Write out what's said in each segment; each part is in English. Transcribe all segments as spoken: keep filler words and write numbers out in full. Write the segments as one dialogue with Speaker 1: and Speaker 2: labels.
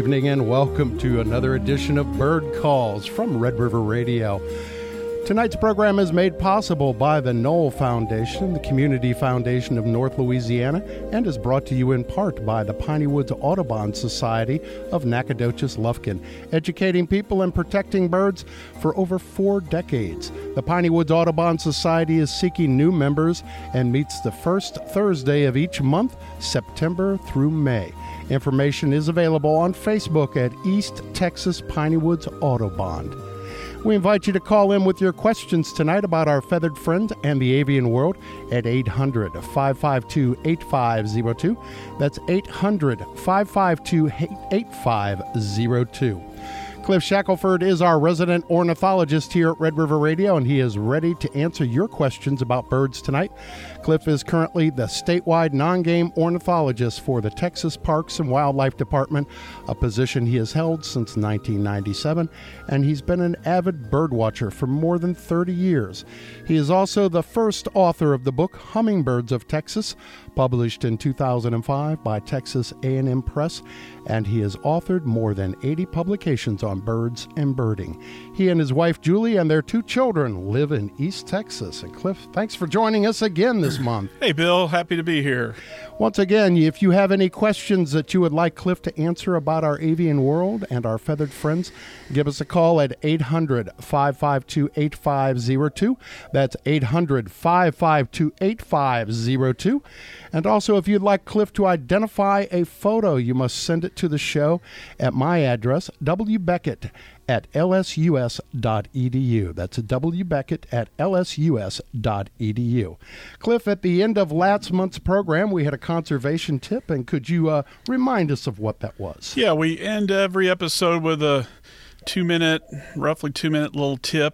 Speaker 1: evening and welcome to another edition of Bird Calls from Red River Radio. Tonight's program is made possible by the Knoll Foundation, the Community Foundation of North Louisiana, and is brought to you in part by the Piney Woods Audubon Society of Nacogdoches Lufkin, educating people and protecting birds for over four decades. The Piney Woods Audubon Society is seeking new members and meets the first Thursday of each month, September through May. Information is available on Facebook at East Texas Piney Woods Audubon. We invite you to call in with your questions tonight about our feathered friends and the avian world at eight hundred, five five two, eight five zero two. That's eight hundred, five five two, eight five zero two. Cliff Shackelford is our resident ornithologist here at Red River Radio, and he is ready to answer your questions about birds tonight. Cliff is currently the statewide non-game ornithologist for the Texas Parks and Wildlife Department, a position he has held since nineteen ninety-seven, and he's been an avid bird watcher for more than thirty years. He is also the first author of the book Hummingbirds of Texas, published in two thousand five by Texas A and M Press, and he has authored more than eighty publications on birds and birding. He and his wife Julie and their two children live in East Texas. And Cliff, thanks for joining us again this month.
Speaker 2: Hey Bill, happy to be here.
Speaker 1: Once again, if you have any questions that you would like Cliff to answer about our avian world and our feathered friends, give us a call at eight hundred, five five two, eight five zero two. That's eight hundred, five five two, eight five zero two. And also, if you'd like Cliff to identify a photo, you must send it to the show at my address, W Beckett at L S U S dot E D U. That's W Beckett at L S U S dot E D U. Cliff, at the end of last month's program, we had a conservation tip, and could you uh, remind us of what that was?
Speaker 2: Yeah, we end every episode with a two-minute, roughly two-minute little tip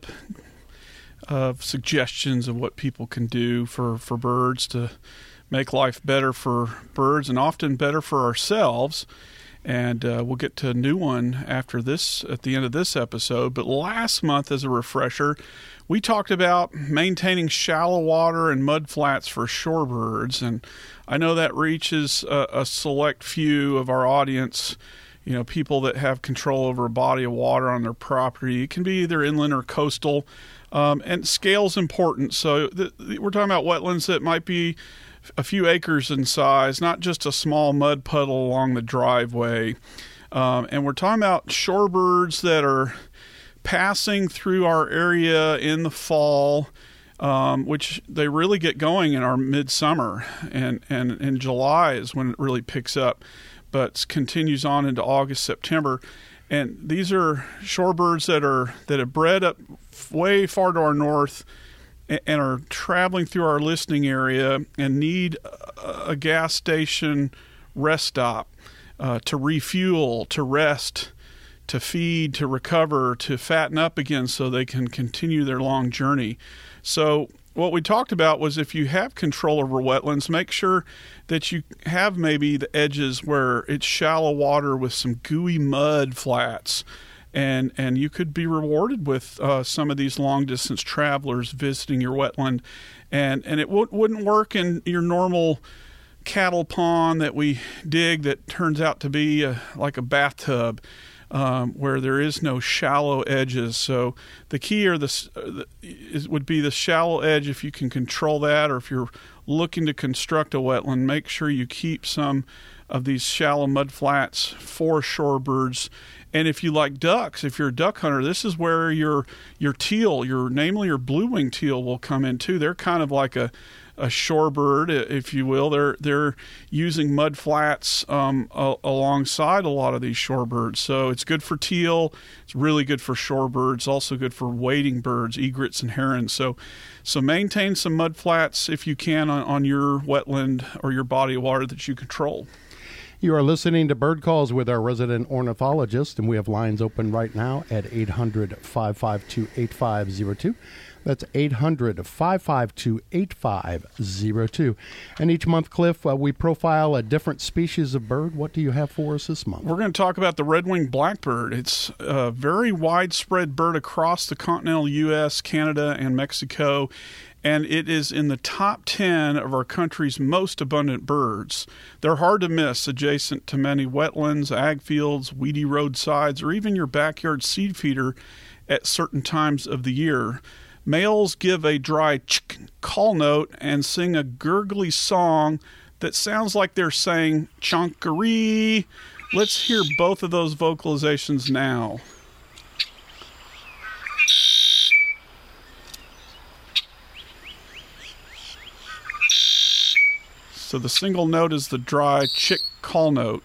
Speaker 2: of suggestions of what people can do for, for birds to make life better for birds and often better for ourselves. And uh, we'll get to a new one after this, at the end of this episode. But last month, as a refresher, we talked about maintaining shallow water and mud flats for shorebirds. And I know that reaches a, a select few of our audience, you know, people that have control over a body of water on their property. It can be either inland or coastal. Um, and scale's important. So the, the, we're talking about wetlands that might be a few acres in size, not just a small mud puddle along the driveway. Um, and we're talking about shorebirds that are passing through our area in the fall, um, which they really get going in our midsummer. And, and in July is when it really picks up, but continues on into August, September. And these are shorebirds that are that have bred up way far to our north and are traveling through our listening area and need a gas station rest stop uh, to refuel, to rest, to feed, to recover, to fatten up again so they can continue their long journey. So what we talked about was if you have control over wetlands, make sure that you have maybe the edges where it's shallow water with some gooey mud flats. And and you could be rewarded with uh, some of these long-distance travelers visiting your wetland. And and it w- wouldn't work in your normal cattle pond that we dig that turns out to be a, like a bathtub um, where there is no shallow edges. So the key are this, uh, the, is, would be the shallow edge. If you can control that, or if you're looking to construct a wetland, make sure you keep some of these shallow mud flats for shorebirds. And if you like ducks, if you're a duck hunter, this is where your your teal, your namely your blue-winged teal, will come in too. They're kind of like a, a shorebird, if you will. They're they're using mud flats um, a, alongside a lot of these shorebirds. So it's good for teal. It's really good for shorebirds. Also good for wading birds, egrets and herons. So so maintain some mud flats if you can on, on your wetland or your body of water that you control.
Speaker 1: You are listening to Bird Calls with our resident ornithologist, and we have lines open right now at eight hundred, five five two, eight five zero two. That's eight hundred, five five two, eight five zero two. And each month, Cliff, uh, we profile a different species of bird. What do you have for us this month?
Speaker 2: We're going to talk about the red-winged blackbird. It's a very widespread bird across the continental U S, Canada, and Mexico. and it is in the top ten of our country's most abundant birds. They're hard to miss, adjacent to many wetlands, ag fields, weedy roadsides, or even your backyard seed feeder at certain times of the year. Males give a dry chick call note and sing a gurgly song that sounds like they're saying chonkaree. Let's hear both of those vocalizations now. So the single note is the dry chick call note,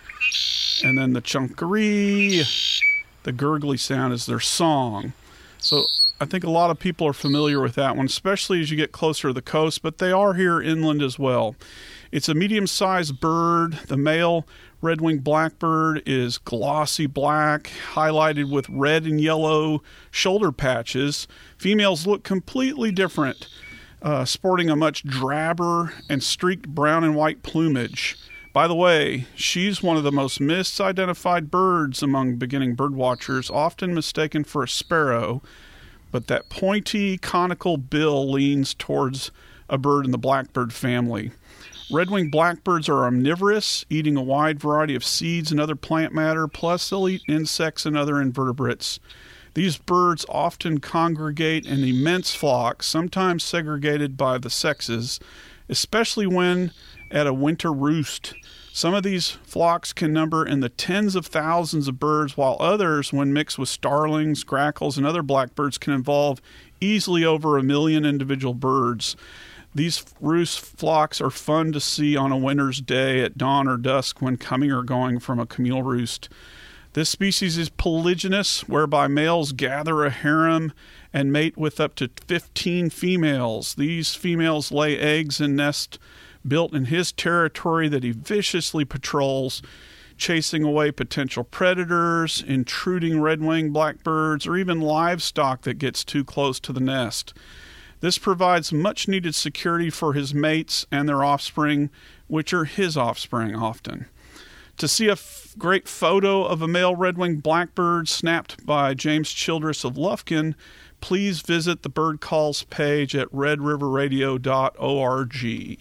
Speaker 2: and then the chonkaree, the gurgly sound, is their song. So I think a lot of people are familiar with that one, especially as you get closer to the coast, but they are here inland as well. It's a medium-sized bird. The male red-winged blackbird is glossy black, highlighted with red and yellow shoulder patches. Females look completely different, uh, sporting a much drabber and streaked brown and white plumage. By the way, she's one of the most misidentified birds among beginning bird watchers, often mistaken for a sparrow, but that pointy, conical bill leans towards a bird in the blackbird family. Red-winged blackbirds are omnivorous, eating a wide variety of seeds and other plant matter, plus they'll eat insects and other invertebrates. These birds often congregate in immense flocks, sometimes segregated by the sexes, especially when at a winter roost. Some of these flocks can number in the tens of thousands of birds, while others, when mixed with starlings, grackles, and other blackbirds, can involve easily over a million individual birds. These roost flocks are fun to see on a winter's day at dawn or dusk when coming or going from a communal roost. This species is polygynous, whereby males gather a harem and mate with up to fifteen females. These females lay eggs in nests built in his territory that he viciously patrols, chasing away potential predators, intruding red-winged blackbirds, or even livestock that gets too close to the nest. This provides much-needed security for his mates and their offspring, which are his offspring often. To see a f- great photo of a male red-winged blackbird snapped by James Childress of Lufkin, please visit the Bird Calls page at red river radio dot org.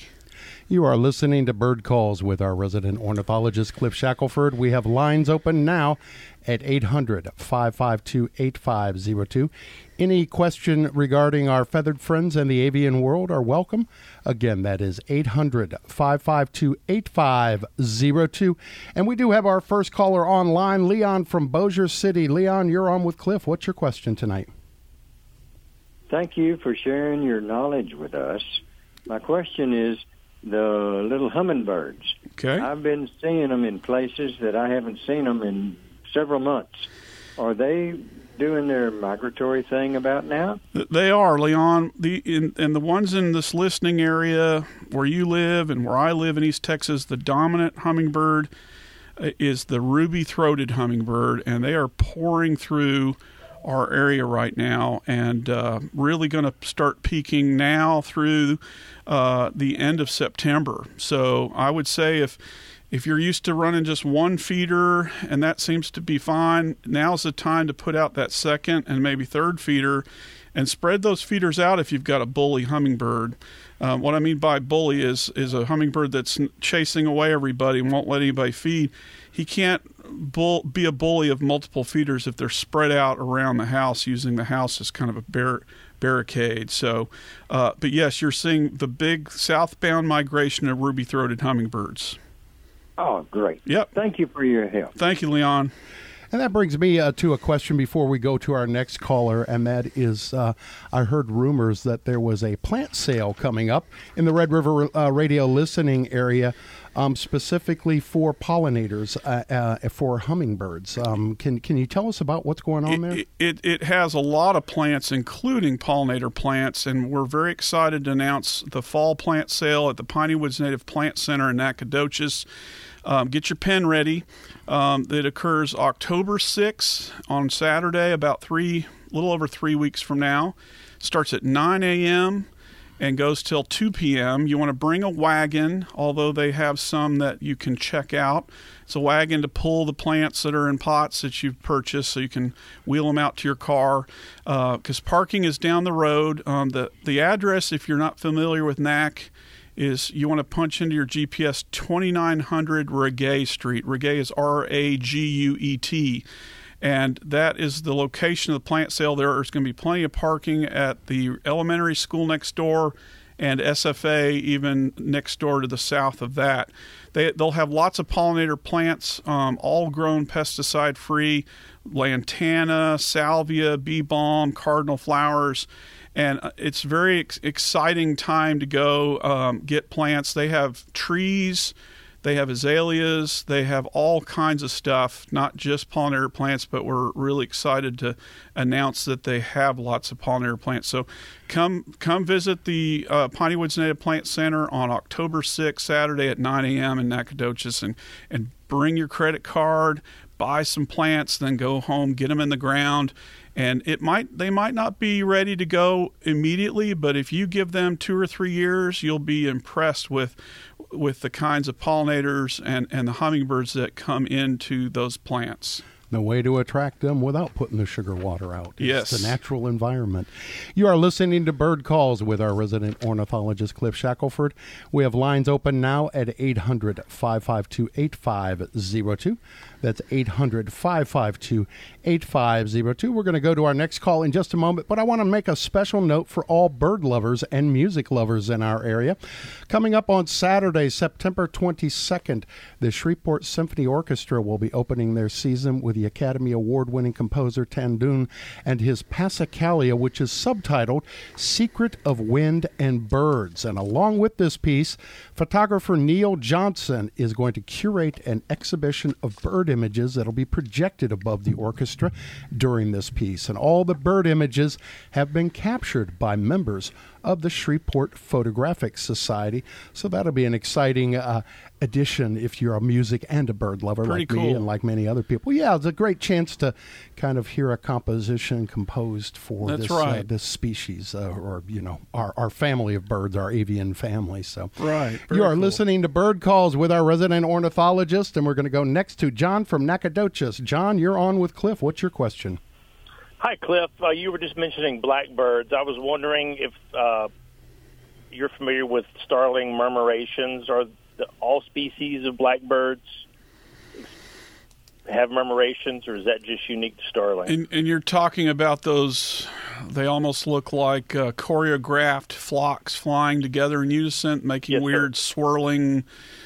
Speaker 1: You are listening to Bird Calls with our resident ornithologist, Cliff Shackelford. We have lines open now at eight hundred, five five two, eight five zero two. Any question regarding our feathered friends and the avian world are welcome. Again, that is eight hundred, five five two, eight five zero two. And we do have our first caller online, Leon from Bossier City. Leon, you're on with Cliff. What's your question tonight?
Speaker 3: Thank you for sharing your knowledge with us. My question is the little hummingbirds.
Speaker 2: Okay.
Speaker 3: I've been seeing them in places that I haven't seen them in several months. Are they doing their migratory thing about now?
Speaker 2: They are, Leon. The in, and the ones in this listening area where you live and where I live in East Texas, the dominant hummingbird is the ruby-throated hummingbird, and they are pouring through our area right now and uh, really going to start peaking now through uh, the end of September. So I would say if If you're used to running just one feeder and that seems to be fine, now's the time to put out that second and maybe third feeder and spread those feeders out if you've got a bully hummingbird. Um, what I mean by bully is is a hummingbird that's chasing away everybody and won't let anybody feed. He can't bull, be a bully of multiple feeders if they're spread out around the house, using the house as kind of a bar- barricade. So, uh, but yes, you're seeing the big southbound migration of ruby-throated hummingbirds.
Speaker 3: Oh, great.
Speaker 2: Yep.
Speaker 3: Thank you for your help.
Speaker 2: Thank you, Leon.
Speaker 1: And that brings me uh, to a question before we go to our next caller, and that is, uh, I heard rumors that there was a plant sale coming up in the Red River uh, radio listening area, um, specifically for pollinators, uh, uh, for hummingbirds. Um, can can you tell us about what's going on
Speaker 2: it,
Speaker 1: there?
Speaker 2: It, it has a lot of plants, including pollinator plants, and we're very excited to announce the fall plant sale at the Piney Woods Native Plant Center in Nacogdoches. Um, get your pen ready. Um, it occurs October sixth on Saturday, about three, a little over three weeks from now. Starts at nine a.m. and goes till two p.m. You want to bring a wagon, although they have some that you can check out. It's a wagon to pull the plants that are in pots that you've purchased, so you can wheel them out to your car. Because uh, parking is down the road. Um, the the address, if you're not familiar with N A C, is you want to punch into your G P S twenty-nine hundred Regay Street. Regay is R A G U E T. And that is the location of the plant sale. There's going to be plenty of parking at the elementary school next door and S F A even next door to the south of that. They, they'll have lots of pollinator plants, um, all grown pesticide-free, lantana, salvia, bee balm, cardinal flowers. And it's a very ex- exciting time to go um, get plants. They have trees. They have azaleas. They have all kinds of stuff, not just pollinator plants, but we're really excited to announce that they have lots of pollinator plants. So come come visit the uh, Piney Woods Native Plant Center on October sixth, Saturday at nine a.m. in Nacogdoches, and, and bring your credit card, buy some plants, then go home, get them in the ground. And it might they might not be ready to go immediately, but if you give them two or three years, you'll be impressed with with the kinds of pollinators and, and the hummingbirds that come into those plants.
Speaker 1: No way to attract them without putting the sugar water out. It's
Speaker 2: yes.
Speaker 1: the natural environment. You are listening to Bird Calls with our resident ornithologist, Cliff Shackelford. We have lines open now at eight hundred, five five two, eight five zero two. That's eight hundred, five five two, eight five zero two. We're going to go to our next call in just a moment, but I want to make a special note for all bird lovers and music lovers in our area. Coming up on Saturday, September twenty-second, the Shreveport Symphony Orchestra will be opening their season with the Academy Award-winning composer Tandun and his Passacaglia, which is subtitled Secret of Wind and Birds. And along with this piece, photographer Neil Johnson is going to curate an exhibition of bird images that'll be projected above the orchestra during this piece. And all the bird images have been captured by members of the Shreveport Photographic Society. So that'll be an exciting uh, addition if you're a music and a bird lover.
Speaker 2: Pretty
Speaker 1: like
Speaker 2: cool.
Speaker 1: me and like many other people. Yeah, it's a great chance to kind of hear a composition composed for
Speaker 2: That's
Speaker 1: this,
Speaker 2: right.
Speaker 1: uh, this species uh, or, you know, our, our family of birds, our avian family. So
Speaker 2: Right. Very
Speaker 1: you are
Speaker 2: cool.
Speaker 1: listening to Bird Calls with our resident ornithologist, and we're going to go next to John from Nacogdoches. John, you're on with Cliff. What's your question?
Speaker 4: Hi, Cliff. Uh, you were just mentioning blackbirds. I was wondering if uh, you're familiar with starling murmurations. Are the, all species of blackbirds have murmurations, or is that just unique to starling?
Speaker 2: And, and you're talking about those, they almost look like uh, choreographed flocks flying together in unison, making
Speaker 4: Yes,
Speaker 2: weird
Speaker 4: sir.
Speaker 2: swirling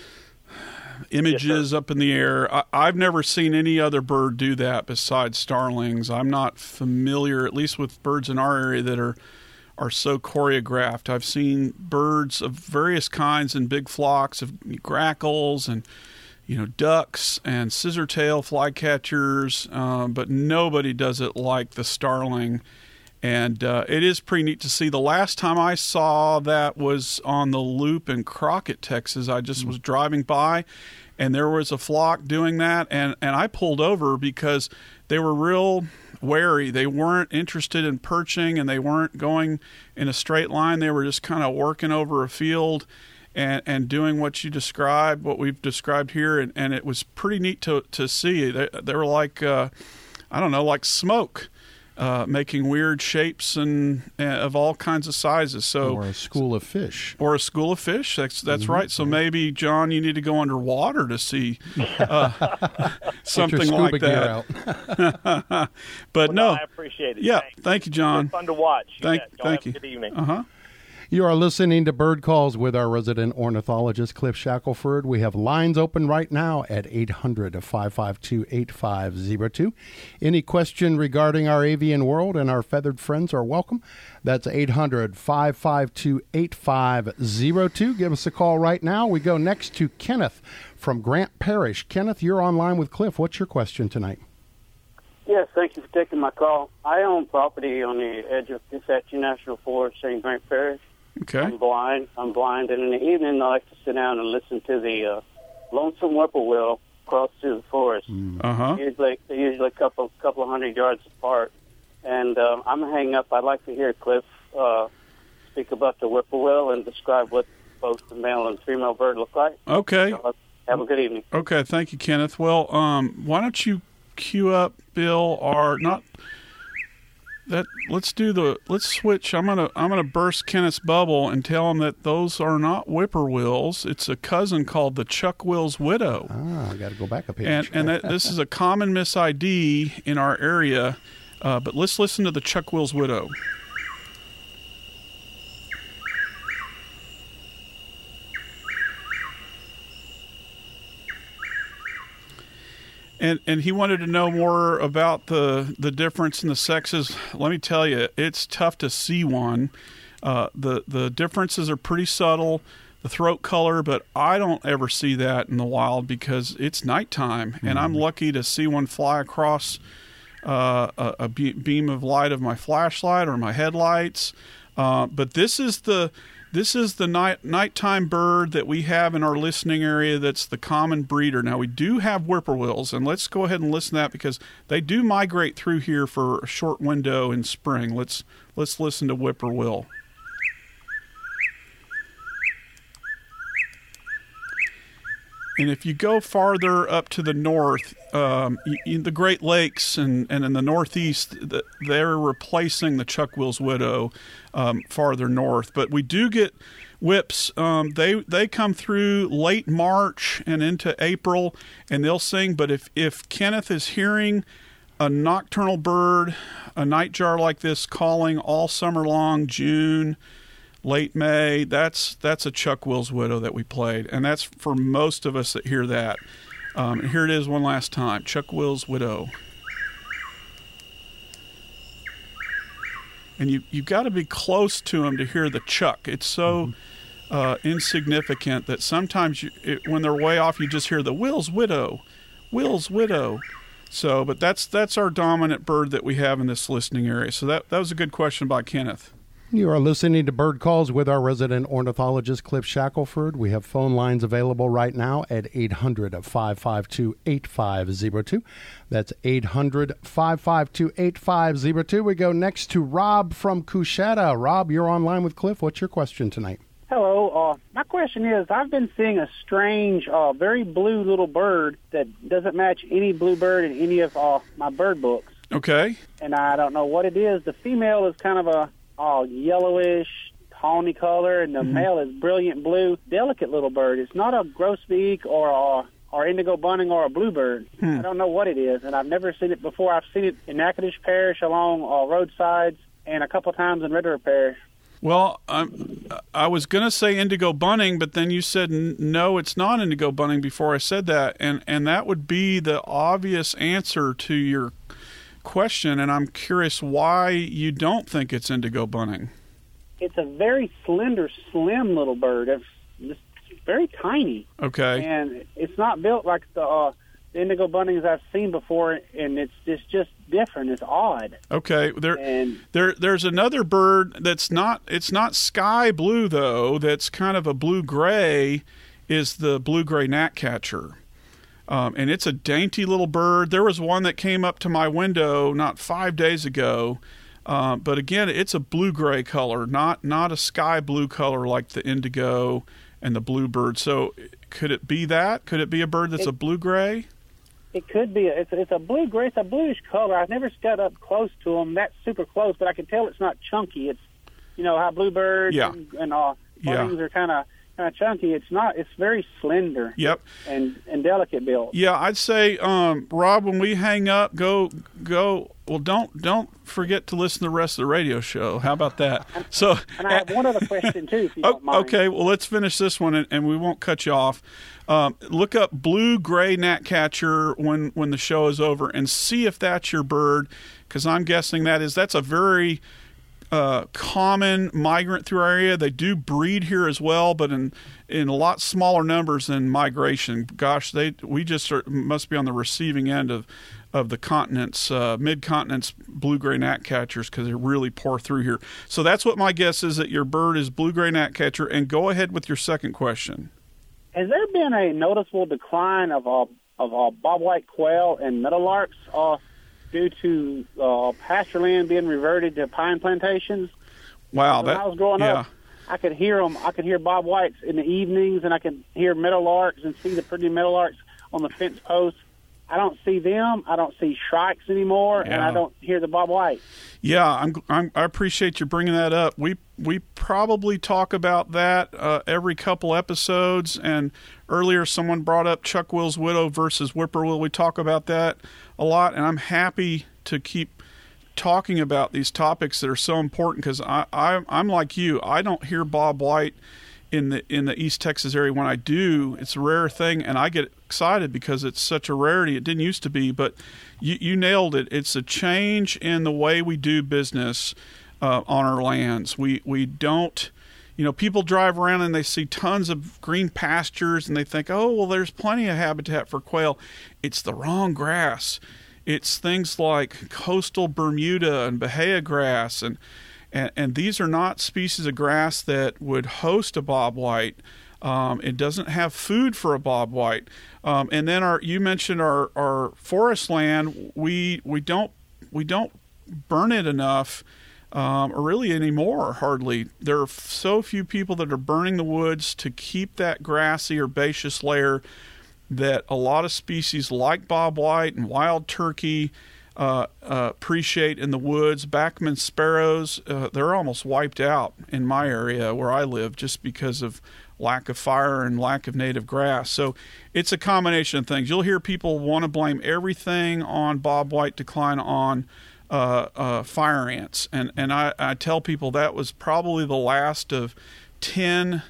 Speaker 2: images
Speaker 4: Yes,
Speaker 2: up in the air. I, I've never seen any other bird do that besides starlings. I'm not familiar, at least with birds in our area that are are so choreographed. I've seen birds of various kinds in big flocks of grackles and you know ducks and scissortail flycatchers, um, but nobody does it like the starling. And uh, it is pretty neat to see. The last time I saw that was on the Loop in Crockett, Texas. I just was driving by, and there was a flock doing that, and, and I pulled over because they were real wary. They weren't interested in perching, and they weren't going in a straight line. They were just kind of working over a field and, and doing what you described, what we've described here, and, and it was pretty neat to, to see. They, they were like, uh, I don't know, like smoke. Uh, making weird shapes and uh, of all kinds of sizes. So,
Speaker 1: Or a school of fish.
Speaker 2: Or a school of fish. That's that's
Speaker 1: Mm-hmm.
Speaker 2: right. So maybe, John, you need to go underwater to see uh, something
Speaker 1: Get your
Speaker 2: like
Speaker 1: scuba gear
Speaker 2: that.
Speaker 1: out.
Speaker 2: But
Speaker 4: Well,
Speaker 2: no,
Speaker 4: I appreciate it.
Speaker 2: yeah,
Speaker 4: Thanks.
Speaker 2: thank you, John.
Speaker 4: It's fun to watch. You
Speaker 2: Thank,
Speaker 4: bet. Y'all
Speaker 2: thank
Speaker 4: have
Speaker 2: you.
Speaker 4: a good evening.
Speaker 2: Uh huh.
Speaker 1: You are listening to Bird Calls with our resident ornithologist, Cliff Shackelford. We have lines open right now at eight hundred, five five two, eight five zero two. Any question regarding our avian world and our feathered friends are welcome. That's eight hundred, five five two, eight five zero two. Give us a call right now. We go next to Kenneth from Grant Parish. Kenneth, you're online with Cliff. What's your question tonight?
Speaker 5: Yes, thank you for taking my call. I own property on the edge of Kisatchee National Forest in Grant Parish.
Speaker 2: Okay.
Speaker 5: I'm blind. I'm blind, and in the evening I like to sit down and listen to the uh, lonesome whippoorwill cross through the forest.
Speaker 2: Uh huh.
Speaker 5: Usually, they're usually a couple couple of hundred yards apart. And uh, I'm hanging up. I'd like to hear Cliff uh, speak about the whippoorwill and describe what both the male and female bird look like.
Speaker 2: Okay.
Speaker 5: So, have a good evening.
Speaker 2: Okay, thank you, Kenneth. Well, um, why don't you cue up, Bill, our not that. Let's do the. Let's switch. I'm gonna. I'm gonna burst Kenneth's bubble and tell him that those are not whippoorwills. It's a cousin called the chuck-will's widow.
Speaker 1: Ah, I got to go back a page.
Speaker 2: And and that, this is a common mis I D in our area. Uh, but let's listen to the chuck-will's widow. And and he wanted to know more about the, the difference in the sexes. Let me tell you, it's tough to see one. Uh, the the differences are pretty subtle, the throat color, but I don't ever see that in the wild because it's nighttime, mm-hmm. and I'm lucky to see one fly across uh, a, a beam of light of my flashlight or my headlights. Uh, but this is the This is the night nighttime bird that we have in our listening area that's the common breeder. Now, we do have whippoorwills, and let's go ahead and listen to that because they do migrate through here for a short window in spring. Let's let's listen to whippoorwill. And if you go farther up to the north, um, in the Great Lakes and, and in the Northeast, they're replacing the chuck-will's widow um, farther north. But we do get whips. Um, they they come through late March and into April, and they'll sing. But if, if Kenneth is hearing a nocturnal bird, a nightjar like this calling all summer long, June, late May, that's that's a chuck-will's widow that we played, and that's for most of us that hear that. Um, and here it is one last time, chuck-will's widow. And you, you've got to be close to them to hear the chuck. It's so mm-hmm. uh, insignificant that sometimes you, it, when they're way off, you just hear the Will's widow, Will's widow. So, but that's that's our dominant bird that we have in this listening area. So that, that was a good question by Kenneth.
Speaker 1: You are listening to Bird Calls with our resident ornithologist, Cliff Shackelford. We have phone lines available right now at eight hundred, five five two, eight five zero two. That's eight hundred, five five two, eight five zero two. We go next to Rob from Coushatta. Rob, you're online with Cliff. What's your question tonight?
Speaker 6: Hello. Uh, my question is, I've been seeing a strange, uh, very blue little bird that doesn't match any blue bird in any of uh, my bird books.
Speaker 2: Okay.
Speaker 6: And I don't know what it is. The female is kind of a all yellowish, tawny color, and the mm-hmm. male is brilliant blue, delicate little bird. It's not a grosbeak or a, or indigo bunting or a bluebird. Hmm. I don't know what it is, and I've never seen it before. I've seen it in Natchitoches Parish along uh, roadsides and a couple times in Red River Parish.
Speaker 2: Well, um, I was going to say indigo bunting, but then you said, n- no, it's not indigo bunting before I said that, and, and that would be the obvious answer to your question, and I'm curious why you don't think it's indigo bunting.
Speaker 6: It's a very slender, slim little bird. It's just very tiny.
Speaker 2: Okay.
Speaker 6: And it's not built like the, uh, the indigo buntings I've seen before, and it's just, just different. It's odd.
Speaker 2: Okay. There,
Speaker 6: and,
Speaker 2: there, there's another bird that's not, it's not sky blue, though, that's kind of a blue-gray, is the blue-gray gnatcatcher. Um, and it's a dainty little bird. There was one that came up to my window not five days ago. Uh, but again, it's a blue-gray color, not not a sky blue color like the indigo and the bluebird. So could it be that? Could it be a bird that's
Speaker 6: it,
Speaker 2: a blue-gray?
Speaker 6: It could be. It's, it's a blue-gray. It's a bluish color. I've never got up close to them, that super close, but I can tell it's not chunky. It's, you know, how bluebirds
Speaker 2: yeah.
Speaker 6: and, and uh, buntings
Speaker 2: yeah.
Speaker 6: are kind of... kind of chunky. It's not. It's very slender.
Speaker 2: Yep.
Speaker 6: And and delicate built.
Speaker 2: Yeah, I'd say, um, Rob, when we hang up, go go. Well, don't don't forget to listen to the rest of the radio show. How about that? So.
Speaker 6: And I have one other question too, if you
Speaker 2: oh,
Speaker 6: don't mind.
Speaker 2: Okay. Well, let's finish this one, and, and we won't cut you off. Um, look up blue-gray gnatcatcher when when the show is over, and see if that's your bird, because I'm guessing that is. That's a very Uh, common migrant through our area. They do breed here as well, but in in a lot smaller numbers than migration. Gosh, they we just are, must be on the receiving end of of the continent's uh, mid-continent's blue-gray gnatcatchers because they really pour through here. So that's what my guess is, that your bird is blue-gray gnatcatcher. And go ahead with your second question.
Speaker 6: Has there been a noticeable decline of uh, of uh, bobwhite quail and meadowlarks Uh, due to uh, pasture land being reverted to pine plantations?
Speaker 2: Wow,
Speaker 6: when
Speaker 2: that
Speaker 6: I was growing
Speaker 2: yeah.
Speaker 6: up, I could hear them. I could hear Bob Whites in the evenings, and I could hear meadowlarks and see the pretty meadowlarks on the fence posts. I don't see them. I don't see shrikes anymore,
Speaker 2: Yeah.
Speaker 6: and I don't hear the Bob White.
Speaker 2: Yeah, I'm, I'm, I appreciate you bringing that up. We we probably talk about that uh, every couple episodes. And earlier, someone brought up Chuck Will's Widow versus Whippoorwill. We talk about that a lot, and I'm happy to keep talking about these topics that are so important because I, I I'm like you. I don't hear Bob White in the in the East Texas area. When I do, it's a rare thing, and I get excited because it's such a rarity. It didn't used to be, but you, you nailed it. It's a change in the way we do business uh, on our lands. We we don't, you know, people drive around and they see tons of green pastures and they think, oh, well, there's plenty of habitat for quail. It's the wrong grass. It's things like coastal Bermuda and Bahia grass, and, and, and these are not species of grass that would host a bobwhite. Um, it doesn't have food for a bobwhite. Um, and then our you mentioned our, our forest land. We we don't we don't burn it enough, um, or really anymore. Hardly. There are so few people that are burning the woods to keep that grassy herbaceous layer that a lot of species like bobwhite and wild turkey uh, uh, appreciate in the woods. Backman sparrows, uh, they're almost wiped out in my area where I live just because of lack of fire and lack of native grass. So it's a combination of things. You'll hear people want to blame everything on bobwhite decline on uh, uh, fire ants. And, and I, I tell people that was probably the last of ten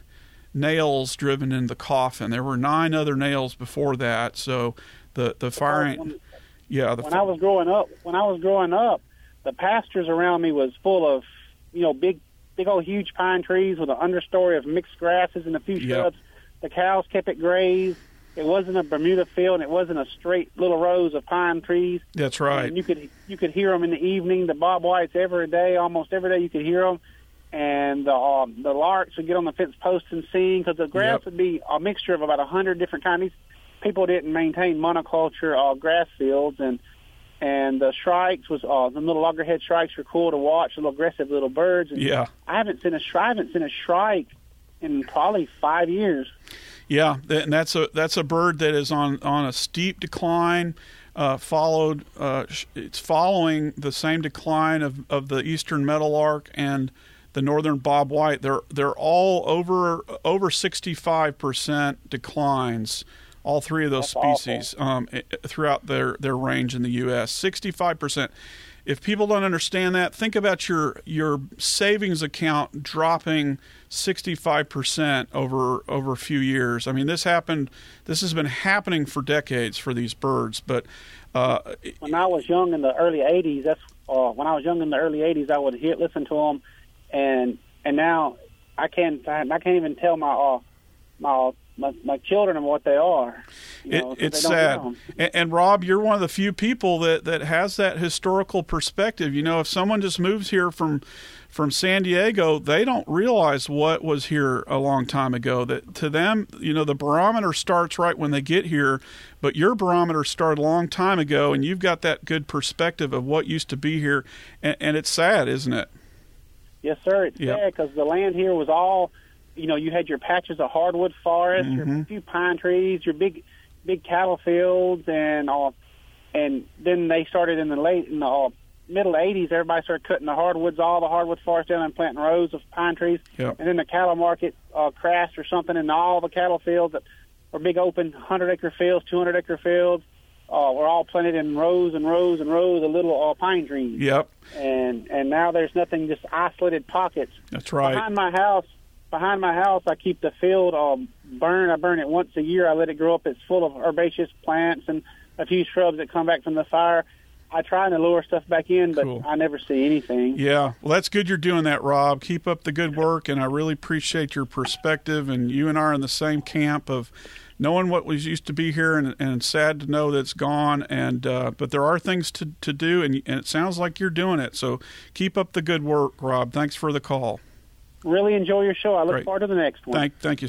Speaker 2: nails driven in the coffin. There were nine other nails before that. So the, the fire ant... Yeah, the
Speaker 6: when I was growing up, when I was growing up, the pastures around me was full of, you know, big, big old huge pine trees with an understory of mixed grasses and a few shrubs. Yep. The cows kept it grazed. It wasn't a Bermuda field, and it wasn't a straight little rows of pine trees.
Speaker 2: That's right.
Speaker 6: And you could you could hear them in the evening. The bobwhites every day, almost every day, you could hear them. And the uh, the larks would get on the fence posts and sing because the grass
Speaker 2: Yep.
Speaker 6: would be a mixture of about a hundred different kinds. People didn't maintain monoculture uh, grass fields, and and the shrikes was uh, the little loggerhead shrikes were cool to watch, little aggressive little birds. And
Speaker 2: yeah,
Speaker 6: I haven't seen a I haven't seen a shrike in probably five years.
Speaker 2: Yeah, and that's a that's a bird that is on, on a steep decline. Uh, followed, uh, it's following the same decline of, of the eastern meadowlark and the northern bobwhite. They're they're all over over sixty-five percent declines. All three of those
Speaker 6: That's
Speaker 2: species um, throughout their, their range in the U S sixty-five percent. If people don't understand that, think about your your savings account dropping sixty-five percent over over a few years. I mean, this happened. This has been happening for decades for these birds. But uh,
Speaker 6: when I was young in the early eighties, that's uh, when I was young in the early eighties, I would hear, listen to them, and and now I can't I can't even tell my uh, my. My, my children and what they are. You know,
Speaker 2: it, it's
Speaker 6: they don't
Speaker 2: sad.
Speaker 6: know.
Speaker 2: And, and Rob, you're one of the few people that, that has that historical perspective. You know, if someone just moves here from from San Diego, they don't realize what was here a long time ago. That to them, you know, the barometer starts right when they get here, but your barometer started a long time ago, and you've got that good perspective of what used to be here. And, and it's sad, isn't it?
Speaker 6: Yes, sir. It's
Speaker 2: Yep.
Speaker 6: sad because the land here was all, you know, you had your patches of hardwood forest,
Speaker 2: Mm-hmm.
Speaker 6: your few pine trees, your big, big cattle fields, and all. And then they started in the late, in the uh, middle eighties. Everybody started cutting the hardwoods, all the hardwood forest down, and planting rows of pine trees.
Speaker 2: Yep.
Speaker 6: And then the cattle market uh, crashed or something, and all the cattle fields that were big open hundred acre fields, two hundred acre fields, uh, were all planted in rows and rows and rows of little uh, pine trees.
Speaker 2: Yep.
Speaker 6: And and now there's nothing, just isolated pockets.
Speaker 2: That's right.
Speaker 6: Behind my house, behind my house, I keep the field um, burned. I burn it once a year. I let it grow up. It's full of herbaceous plants and a few shrubs that come back from the fire. I try to lure stuff back in, but
Speaker 2: Cool.
Speaker 6: I never see anything.
Speaker 2: Yeah, well, that's good you're doing that, Rob. Keep up the good work, and I really appreciate your perspective. And you and I are in the same camp of knowing what was used to be here, and, and sad to know that it's gone. And uh, but there are things to, to do, and, and it sounds like you're doing it. So keep up the good work, Rob. Thanks for the call.
Speaker 6: Really enjoy your show. I look
Speaker 2: Great.
Speaker 6: forward to the next one.
Speaker 2: Thank, thank you, sir.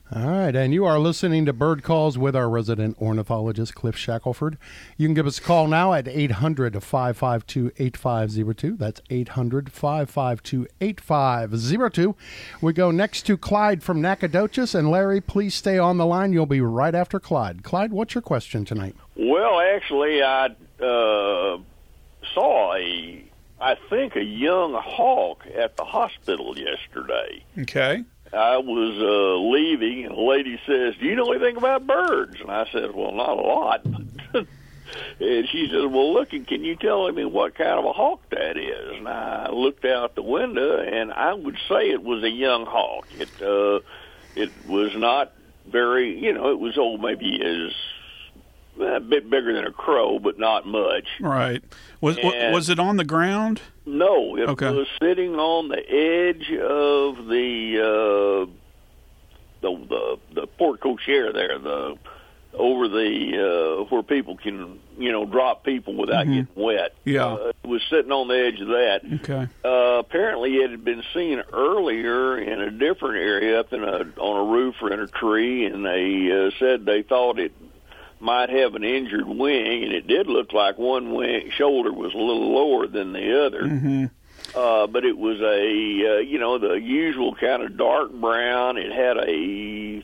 Speaker 1: All right, and you are listening to Bird Calls with our resident ornithologist, Cliff Shackelford. You can give us a call now at eight hundred, five five two, eight five zero two. That's eight hundred, five five two, eight five zero two. We go next to Clyde from Nacogdoches. And Larry, please stay on the line. You'll be right after Clyde. Clyde, what's your question tonight?
Speaker 7: Well, actually, I uh, saw a, I think, a young hawk at the hospital yesterday.
Speaker 2: Okay.
Speaker 7: I was uh, leaving, and a lady says, "Do you know anything about birds?" And I said, "Well, not a lot." And she said, "Well, look, can you tell me what kind of a hawk that is?" And I looked out the window, and I would say it was a young hawk. It uh, it was not very, you know, it was old, maybe as a bit bigger than a crow, but not much.
Speaker 2: Right. Was and was it on the ground?
Speaker 7: No, it
Speaker 2: okay.
Speaker 7: was sitting on the edge of the uh, the the the porte cochere there, the over the uh, where people can, you know, drop people without
Speaker 2: mm-hmm.
Speaker 7: getting wet.
Speaker 2: Yeah,
Speaker 7: uh, it was sitting on the edge of that.
Speaker 2: Okay.
Speaker 7: Uh, apparently, it had been seen earlier in a different area, up in a on a roof or in a tree, and they uh, said they thought it might have an injured wing, and it did look like one wing shoulder was a little lower than the other.
Speaker 2: Mm-hmm.
Speaker 7: Uh, but it was a, uh, you know, the usual kind of dark brown. It had a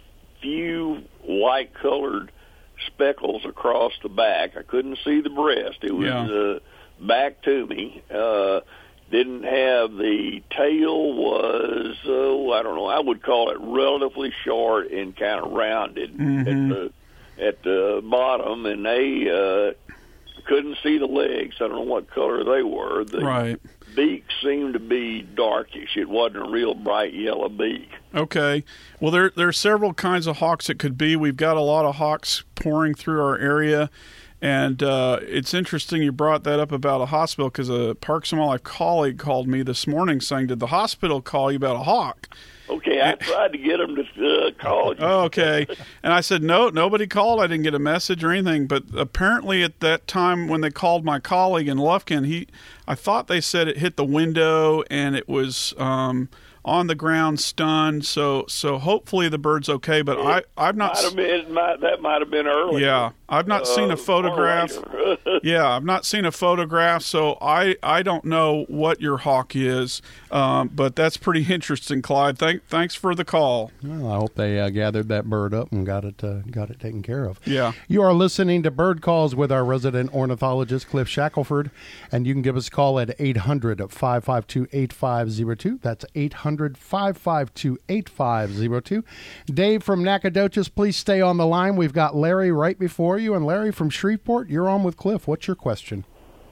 Speaker 7: few light-colored speckles across the back. I couldn't see the breast. It was
Speaker 2: yeah.
Speaker 7: uh, back to me. Uh, didn't have the tail was, uh, I don't know, I would call it relatively short and kind of rounded
Speaker 2: mm-hmm.
Speaker 7: at the at the bottom, and they uh, couldn't see the legs. I don't know what color they were. The
Speaker 2: right.
Speaker 7: beak seemed to be darkish. It wasn't a real bright yellow beak.
Speaker 2: Okay. Well, there there are several kinds of hawks it could be. We've got a lot of hawks pouring through our area, and uh, it's interesting you brought that up about a hospital, because a Parks and Wildlife colleague called me this morning saying, "Did the hospital call you about a hawk?"
Speaker 7: Okay, I tried to get them to uh, call you.
Speaker 2: Oh, okay. And I said, no, nobody called. I didn't get a message or anything. But apparently at that time when they called my colleague in Lufkin, he, I thought they said it hit the window and it was um, on the ground stunned. So so hopefully the bird's okay. But I, I've not...
Speaker 7: Might have been, might, that might have been early.
Speaker 2: Yeah, I've not uh, seen a photograph. yeah, I've not seen a photograph, so I, I don't know what your hawk is. Um, but that's pretty interesting, Clyde. Thank, thanks for the call.
Speaker 1: Well, I hope they uh, gathered that bird up and got it uh, got it taken care of.
Speaker 2: Yeah.
Speaker 1: You are listening to Bird Calls with our resident ornithologist, Cliff Shackelford, and you can give us a call at eight hundred, five five two, eight five zero two. That's eight hundred, five five two, eight five zero two. Dave from Nacogdoches, please stay on the line. We've got Larry right before you, and Larry from Shreveport, you're on with Cliff. What's your question?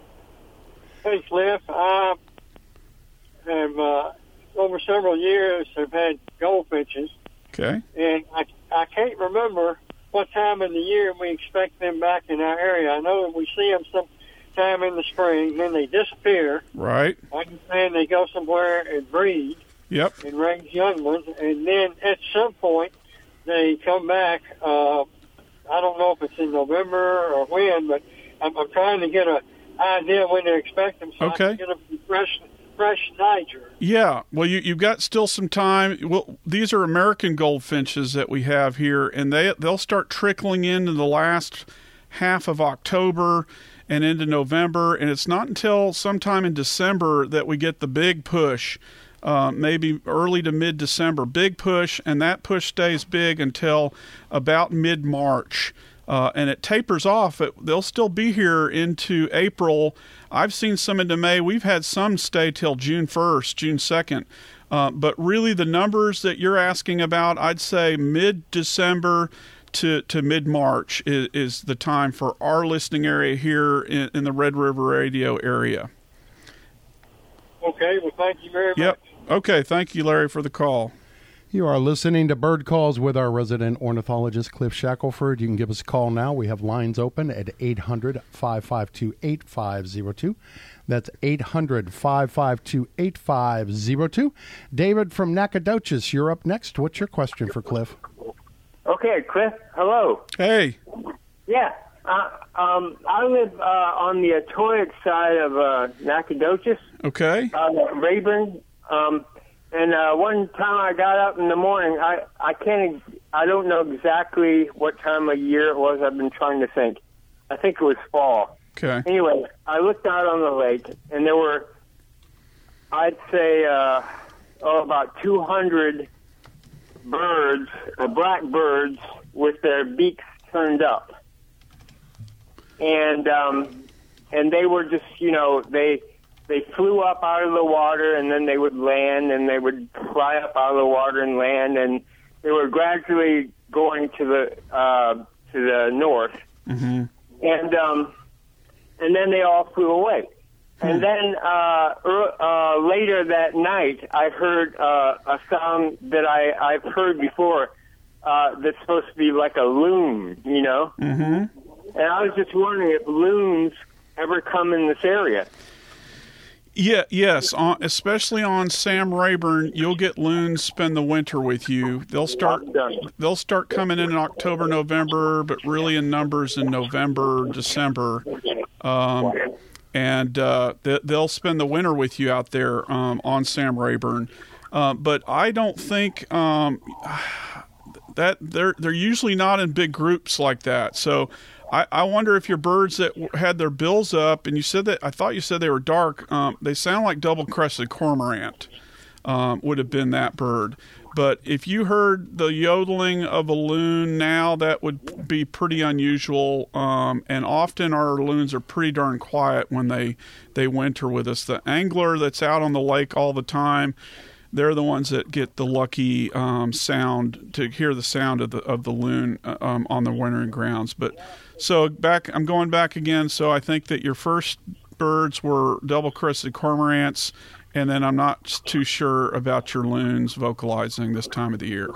Speaker 8: Hey, Cliff. I have, uh, over several years, have had goldfinches.
Speaker 2: Okay.
Speaker 8: And I, I can't remember what time of the year we expect them back in our area. I know that we see them sometime in the spring, then they disappear.
Speaker 2: Right.
Speaker 8: I understand they go somewhere and breed.
Speaker 2: Yep.
Speaker 8: And raise young ones. And then at some point, they come back. Uh, I don't know if it's in November or when, but I'm, I'm trying to get an idea when to expect them so
Speaker 2: okay.
Speaker 8: I can get them fresh, fresh Niger.
Speaker 2: Yeah. Well, you, you've got still some time. Well, these are American goldfinches that we have here, and they, they'll start trickling into the last half of October and into November, and it's not until sometime in December that we get the big push. Uh, maybe early to mid-December, big push, and that push stays big until about mid-March. Uh, and it tapers off. It, they'll still be here into April. I've seen some into May. We've had some stay till June first, June second. Uh, but really the numbers that you're asking about, I'd say mid-December to, to mid-March is, is the time for our listening area here in, in the Red River Radio area.
Speaker 8: Okay, well, thank you very
Speaker 2: yep.
Speaker 8: much.
Speaker 2: Okay, thank you, Larry, for the call.
Speaker 1: You are listening to Bird Calls with our resident ornithologist, Cliff Shackelford. You can give us a call now. We have lines open at eight hundred, five five two, eight five zero two. That's eight hundred, five five two, eight five zero two. David from Nacogdoches, you're up next. What's your question for Cliff?
Speaker 9: Okay, Cliff, hello.
Speaker 2: Hey.
Speaker 9: Yeah, uh, um, I live uh, on the Atoyat side of uh, Nacogdoches.
Speaker 2: Okay.
Speaker 9: Uh, Rayburn. Um, and uh, one time I got up in the morning, I, I can't I don't know exactly what time of year it was. I've been trying to think. I think it was fall.
Speaker 2: Okay.
Speaker 9: Anyway, I looked out on the lake, and there were, I'd say, uh, oh, about two hundred birds, uh, black birds, with their beaks turned up. And um, and they were just, you know, they they flew up out of the water, and then they would land, and they would fly up out of the water and land, and they were gradually going to the uh, to the north.
Speaker 2: Mm-hmm.
Speaker 9: And um, and then they all flew away. And then uh, er, uh, later that night, I heard uh, a sound that I, I've heard before uh, that's supposed to be like a loon, you know?
Speaker 2: Mm-hmm.
Speaker 9: And I was just wondering if loons ever come in this area.
Speaker 2: Yeah, yes, on, especially on Sam Rayburn, you'll get loons spend the winter with you. They'll start they'll start coming in in October, November, but really in numbers in November, December. Um, and uh, they, they'll spend the winter with you out there um, on Sam Rayburn. Uh, but I don't think um, that they're they're usually not in big groups like that. So I, I wonder if your birds that had their bills up, and you said that, I thought you said they were dark, um, they sound like double-crested cormorant um, would have been that bird. But if you heard the yodeling of a loon now, that would be pretty unusual. Um, and often our loons are pretty darn quiet when they, they winter with us. The angler that's out on the lake all the time, they're the ones that get the lucky um, sound, to hear the sound of the of the loon uh, um, on the wintering grounds. But so back, I'm going back again. So I think that your first birds were double-crested cormorants, and then I'm not too sure about your loons vocalizing this time of the year.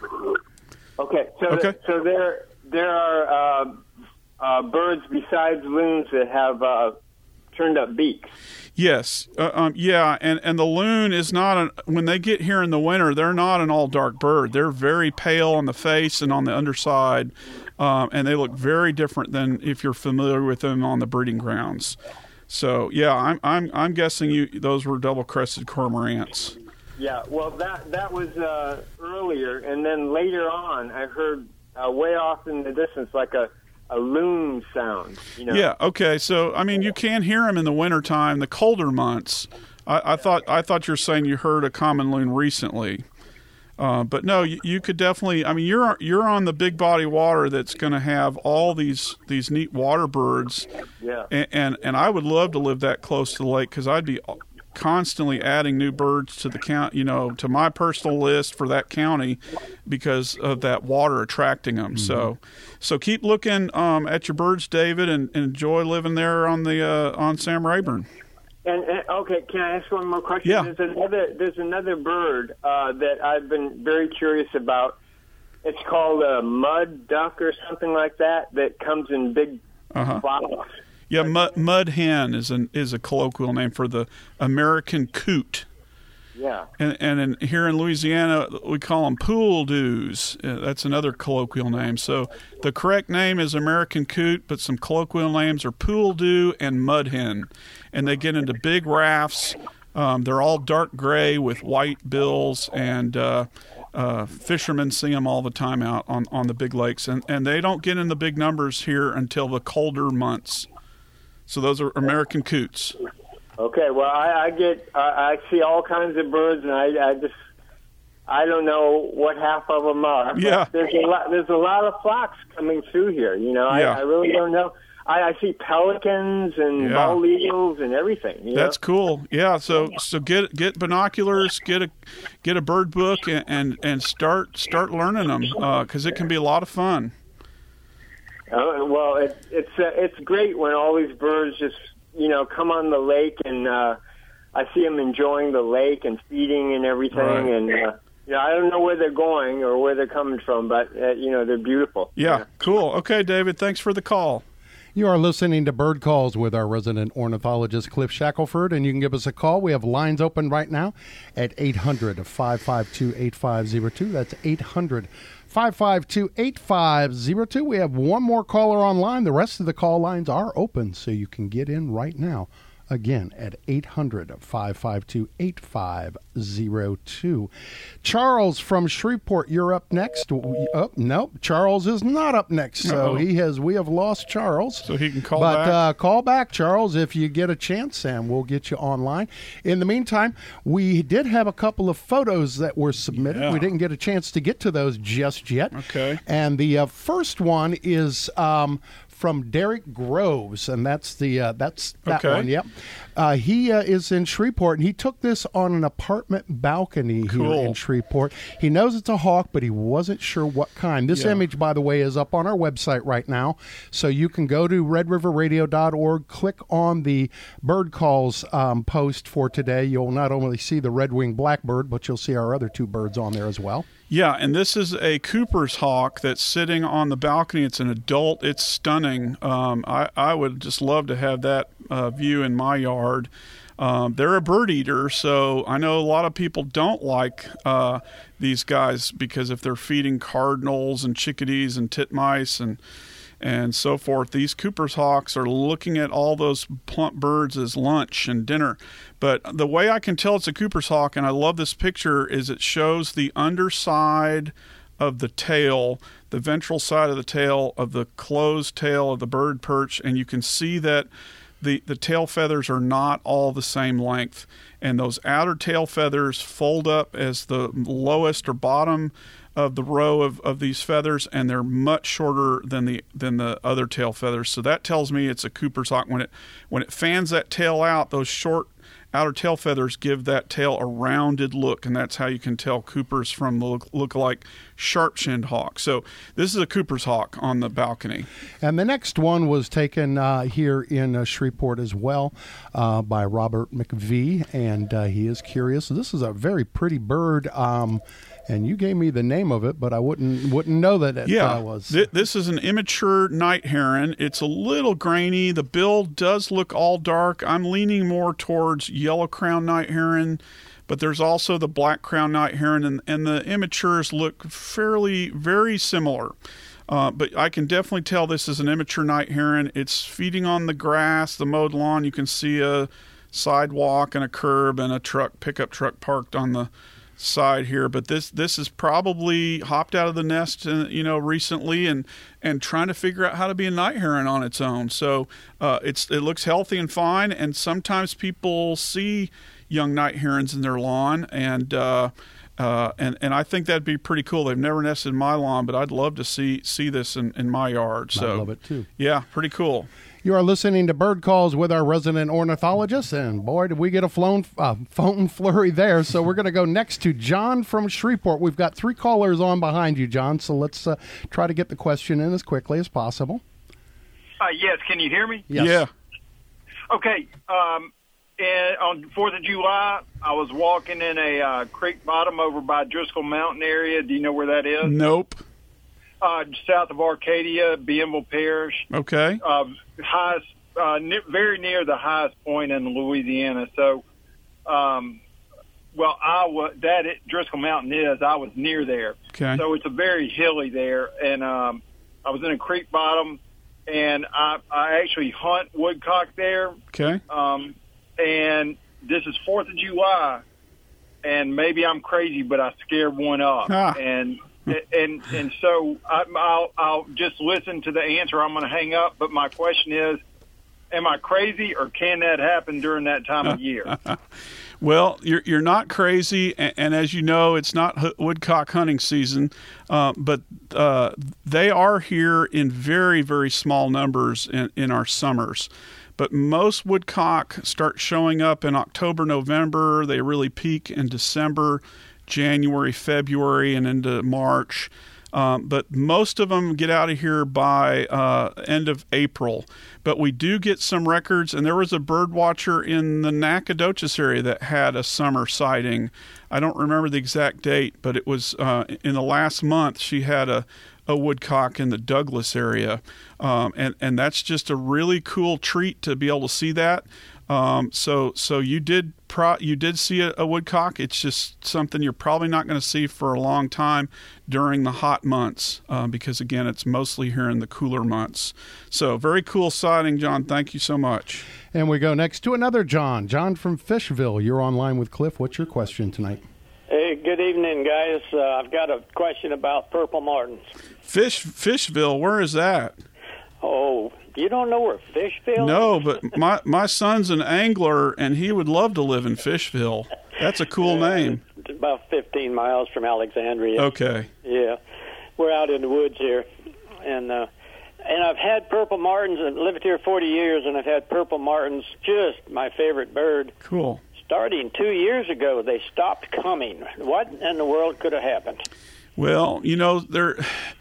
Speaker 9: Okay, so
Speaker 2: okay.
Speaker 9: Th- so there there are uh, uh, birds besides loons that have uh, turned up beaks.
Speaker 2: Yes, uh, um, yeah, and, and the loon is not an, when they get here in the winter, they're not an all dark bird. They're very pale on the face and on the underside, um, and they look very different than if you're familiar with them on the breeding grounds. So yeah, I'm I'm I'm guessing you those were double crested cormorants.
Speaker 9: Yeah, well that that was uh, earlier, and then later on, I heard uh, way off in the distance like a. a loon sound, you know?
Speaker 2: Yeah. Okay. So, I mean, you can hear them in the wintertime, the colder months. I, I thought I thought you were saying you heard a common loon recently, uh, but no, you, you could definitely. I mean, you're you're on the big body water that's going to have all these these neat water birds.
Speaker 9: Yeah.
Speaker 2: And, and and I would love to live that close to the lake because I'd be constantly adding new birds to the count, you know, to my personal list for that county because of that water attracting them. Mm-hmm. So, so keep looking um, at your birds, David, and, and enjoy living there on the uh, on Sam Rayburn.
Speaker 9: And, and okay, can I ask one more question?
Speaker 2: Yeah.
Speaker 9: There's another there's another bird uh, that I've been very curious about. It's called a mud duck or something like that. That comes in big
Speaker 2: uh-huh.
Speaker 9: flocks.
Speaker 2: Yeah, mud, mud hen is an is a colloquial name for the American coot.
Speaker 9: Yeah.
Speaker 2: And and in, here in Louisiana, we call them pool doos. Uh, that's another colloquial name. So the correct name is American coot, but some colloquial names are pool doo and mud hen. And they get into big rafts. Um, they're all dark gray with white bills, and uh, uh, fishermen see them all the time out on, on the big lakes. And, and they don't get in the big numbers here until the colder months. So those are American coots.
Speaker 9: Okay, well, I, I get, uh, I see all kinds of birds, and I, I just, I don't know what half of them are. But
Speaker 2: yeah.
Speaker 9: There's a lot, there's a lot of flocks coming through here. You know,
Speaker 2: yeah.
Speaker 9: I, I really don't know. I, I see pelicans and
Speaker 2: yeah.
Speaker 9: bald eagles and everything. You
Speaker 2: That's
Speaker 9: know?
Speaker 2: cool. Yeah. So so get get binoculars, get a get a bird book, and and, and start start learning them because uh, it can be a lot of fun.
Speaker 9: Uh, well, it, it's uh, it's great when all these birds just you know come on the lake, and uh, I see them enjoying the lake and feeding and everything,
Speaker 2: right.
Speaker 9: and uh, you know, I don't know where they're going or where they're coming from, but uh, you know they're beautiful.
Speaker 2: Yeah,
Speaker 9: yeah,
Speaker 2: cool. Okay, David, thanks for the call.
Speaker 1: You are listening to Bird Calls with our resident ornithologist, Cliff Shackelford, and you can give us a call. We have lines open right now at eight hundred, five five two, eight five zero two. That's eight hundred, five five two, eight five zero two. We have one more caller online. The rest of the call lines are open, so you can get in right now Again, at eight hundred, five five two, eight five zero two. Charles from Shreveport, you're up next. Oh, nope, Charles is not up next. So
Speaker 2: Uh-oh.
Speaker 1: he has. We have lost Charles.
Speaker 2: So he can call
Speaker 1: but,
Speaker 2: back?
Speaker 1: But uh, call back, Charles, if you get a chance, and we'll get you online. In the meantime, we did have a couple of photos that were submitted.
Speaker 2: Yeah.
Speaker 1: We didn't get a chance to get to those just yet.
Speaker 2: Okay.
Speaker 1: And the uh, first one is um, from Derek Groves, and that's the uh, that's that
Speaker 2: Okay.
Speaker 1: one. Yep. Uh, he uh, is in Shreveport, and he took this on an apartment balcony
Speaker 2: Cool.
Speaker 1: here in Shreveport. He knows it's a hawk, but he wasn't sure what kind. This
Speaker 2: Yeah.
Speaker 1: image, by the way, is up on our website right now, so you can go to red river radio dot org, click on the bird calls um, post for today. You'll not only see the red-winged blackbird, but you'll see our other two birds on there as well.
Speaker 2: Yeah, and this is a Cooper's hawk that's sitting on the balcony. It's an adult. It's stunning. Um, I, I would just love to have that uh, view in my yard. Um, they're a bird eater, so I know a lot of people don't like uh, these guys because if they're feeding cardinals and chickadees and titmice and and so forth, these Cooper's hawks are looking at all those plump birds as lunch and dinner. But the way I can tell it's a Cooper's hawk, and I love this picture, is it shows the underside of the tail, the ventral side of the tail of the closed tail of the bird perch, and you can see that the, the tail feathers are not all the same length. And those outer tail feathers fold up as the lowest or bottom of the row of, of these feathers, and they're much shorter than the than the other tail feathers. So that tells me it's a Cooper's hawk. When it when it fans that tail out, those short outer tail feathers give that tail a rounded look, and that's how you can tell Coopers from the look, look-alike sharp-shinned hawk. So this is a Cooper's hawk on the balcony.
Speaker 1: And the next one was taken uh, here in uh, Shreveport as well uh, by Robert McVie, and uh, he is curious. This is a very pretty bird, um, and you gave me the name of it, but I wouldn't wouldn't know that it
Speaker 2: yeah,
Speaker 1: uh, was.
Speaker 2: Th- this is an immature night heron. It's a little grainy. The bill does look all dark. I'm leaning more towards yellow crown night heron, but there's also the black crown night heron, and, and the immatures look fairly very similar. Uh, but I can definitely tell this is an immature night heron. It's feeding on the grass, the mowed lawn. You can see a sidewalk and a curb and a truck, pickup truck parked on the side here, but this this is probably hopped out of the nest, uh, you know, recently, and and trying to figure out how to be a night heron on its own. So uh, it's it looks healthy and fine, and sometimes people see young night herons in their lawn, and uh, uh, and and I think that'd be pretty cool. They've never nested in my lawn, but I'd love to see see this in, in my yard. So
Speaker 1: I love it too.
Speaker 2: Yeah, pretty cool.
Speaker 1: You are listening to Bird Calls with our resident ornithologist, and boy, did we get a flown, uh, phone flurry there. So we're going to go next to John from Shreveport. We've got three callers on behind you, John, so let's uh, try to get the question in as quickly as possible.
Speaker 10: Uh, yes, can you hear me?
Speaker 1: Yes.
Speaker 2: Yeah.
Speaker 10: Okay, um, and on fourth of July, I was walking in a uh, creek bottom over by Driscoll Mountain area. Do you know where that is?
Speaker 2: Nope.
Speaker 10: Uh, south of Arcadia, Bienville Parish.
Speaker 2: Okay.
Speaker 10: Uh, highest, uh, ne- very near the highest point in Louisiana. So, um, well, I was that it, Driscoll Mountain is. I was near there.
Speaker 2: Okay.
Speaker 10: So it's a very hilly there, and um, I was in a creek bottom, and I, I actually hunt woodcock there.
Speaker 2: Okay.
Speaker 10: Um, and this is Fourth of July, and maybe I'm crazy, but I scared one up,
Speaker 2: Ah.
Speaker 10: and. And and so I, I'll I'll just listen to the answer. I'm going to hang up. But my question is, am I crazy, or can that happen during that time of year?
Speaker 2: Well, you're you're not crazy, and, and as you know, it's not h- woodcock hunting season, uh, but uh, they are here in very very small numbers in, in our summers. But most woodcock start showing up in October, November. They really peak in December, January, February, and into March. Um, but most of them get out of here by uh, end of April. But we do get some records, and there was a bird watcher in the Nacogdoches area that had a summer sighting. I don't remember the exact date, but it was uh, in the last month she had a, a woodcock in the Douglas area. Um, and, and that's just a really cool treat to be able to see that. Um, so so you did pro- you did see a, a woodcock. It's just something you're probably not going to see for a long time during the hot months uh, because, again, it's mostly here in the cooler months. So very cool sighting, John. Thank you so much.
Speaker 1: And we go next to another John. John from Fishville. You're online with Cliff. What's your question tonight?
Speaker 11: Hey, good evening, guys. Uh, I've got a question about purple martins.
Speaker 2: Fish Fishville, where is that?
Speaker 11: Oh, you don't know where Fishville
Speaker 2: No,
Speaker 11: is?
Speaker 2: but my, my son's an angler, and he would love to live in Fishville. That's a cool name.
Speaker 11: It's about fifteen miles from Alexandria.
Speaker 2: Okay.
Speaker 11: Yeah. We're out in the woods here. And uh, and I've had purple martins. I've lived here forty years, and I've had purple martins, just my favorite bird.
Speaker 2: Cool.
Speaker 11: Starting two years ago, they stopped coming. What in the world could have happened?
Speaker 2: Well, you know, there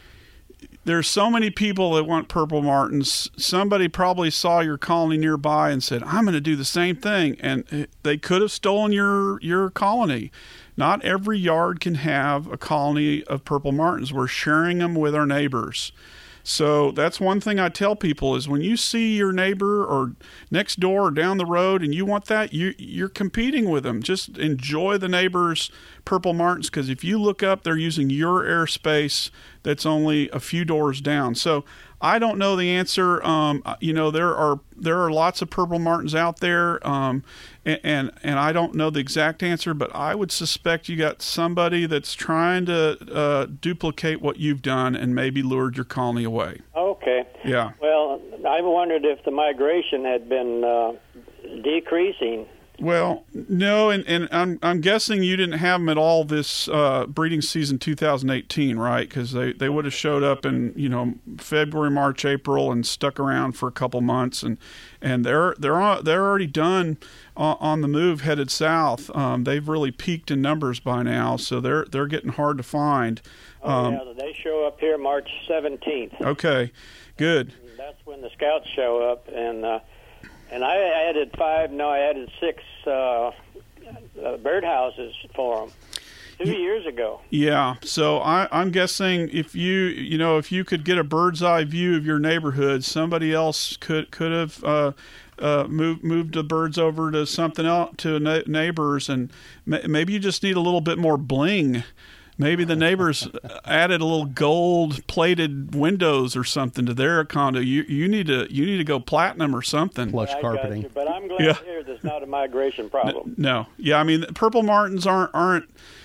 Speaker 2: there's so many people that want purple martins. Somebody probably saw your colony nearby and said, I'm going to do the same thing. And they could have stolen your, your colony. Not every yard can have a colony of purple martins. We're sharing them with our neighbors. So that's one thing I tell people is when you see your neighbor or next door or down the road and you want that, you, you're competing with them. Just enjoy the neighbor's purple martins, because if you look up, they're using your airspace that's only a few doors down. So I don't know the answer. Um, you know, there are there are lots of purple martins out there, um, and, and and I don't know the exact answer, but I would suspect you got somebody that's trying to uh, duplicate what you've done and maybe lured your colony away.
Speaker 11: Okay.
Speaker 2: Yeah.
Speaker 11: Well, I wondered if the migration had been uh, decreasing.
Speaker 2: Well, no, and, and I'm I'm guessing you didn't have them at all this uh, breeding season two thousand eighteen, right? Because they, they would have showed up in you know February, March, April, and stuck around for a couple months, and and they're they're on, they're already done on, on the move, headed south. Um, they've really peaked in numbers by now, so they're they're getting hard to find. Um,
Speaker 11: Oh, yeah, they show up here March seventeenth.
Speaker 2: Okay, good.
Speaker 11: And that's when the scouts show up, and uh, and I added five. No, I added six uh, uh, birdhouses for them two years ago.
Speaker 2: Yeah, so I, I'm guessing if you you know if you could get a bird's eye view of your neighborhood, somebody else could could have uh, uh, moved moved the birds over to something else to na- neighbors, and ma- maybe you just need a little bit more bling. Maybe the neighbors added a little gold-plated windows or something to their condo. You you need to you need to go platinum or something.
Speaker 1: Plush
Speaker 11: I
Speaker 1: carpeting.
Speaker 11: got you, but I'm glad
Speaker 2: Yeah.
Speaker 11: to hear there's not a migration problem.
Speaker 2: No, yeah, I mean purple martins aren't aren't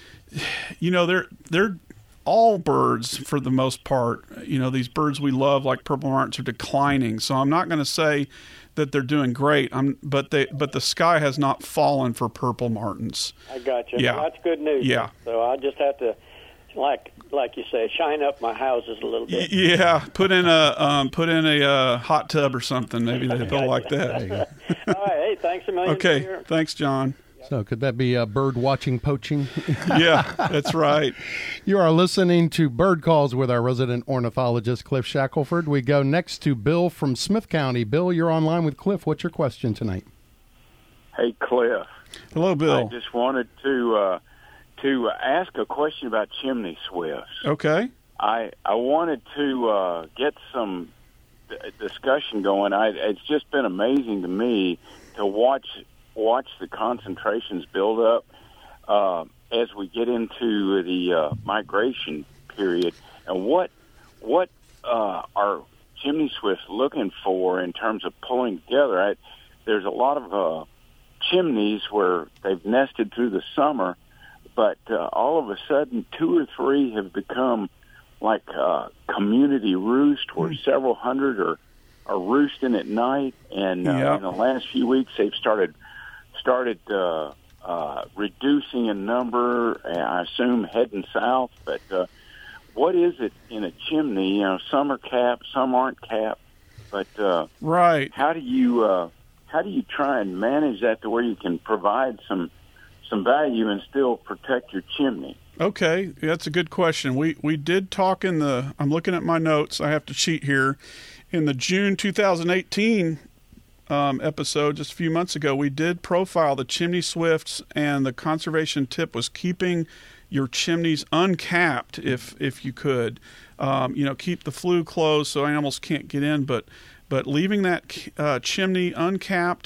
Speaker 2: you know they're they're all birds for the most part. You know, these birds we love like purple martins are declining. So I'm not going to say that they're doing great. I'm but they but the sky has not fallen for purple martins.
Speaker 11: I got you.
Speaker 2: Yeah.
Speaker 11: Well, that's good news.
Speaker 2: Yeah.
Speaker 11: So I just have to, like like you say, shine up my houses a little bit.
Speaker 2: Y- yeah, put in a um, put in a uh, hot tub or something. Maybe they they'll like that.
Speaker 11: All right. Hey, thanks a million.
Speaker 2: Okay,
Speaker 11: Here.
Speaker 2: thanks, John.
Speaker 1: So could that be uh, bird watching poaching?
Speaker 2: Yeah, that's right.
Speaker 1: You are listening to Bird Calls with our resident ornithologist, Cliff Shackelford. We go next to Bill from Smith County. Bill, you're online with Cliff. What's your question tonight?
Speaker 12: Hey, Cliff.
Speaker 2: Hello, Bill.
Speaker 12: I just wanted to uh, to ask a question about chimney swifts.
Speaker 2: Okay.
Speaker 12: I I wanted to uh, get some d- discussion going. I, it's just been amazing to me to watch watch the concentrations build up uh, as we get into the uh, migration period. And what what uh, are chimney swifts looking for in terms of pulling together? I, there's a lot of uh, chimneys where they've nested through the summer, but uh, all of a sudden two or three have become like uh, community roost where mm. several hundred are, are roosting at night. And uh,
Speaker 2: Yeah.
Speaker 12: in the last few weeks, they've started started uh, uh, reducing in number, and I assume heading south. But uh, what is it in a chimney? You know, some are capped, some aren't capped. But uh,
Speaker 2: right,
Speaker 12: how do you uh, how do you try and manage that to where you can provide some some value and still protect your chimney?
Speaker 2: Okay, that's a good question. We we did talk in the. I'm looking at my notes. I have to cheat here. In the June two thousand eighteen um, episode, just a few months ago, we did profile the chimney swifts, and the conservation tip was keeping your chimneys uncapped if if you could. Um, you know, keep the flue closed so animals can't get in, but but leaving that uh, chimney uncapped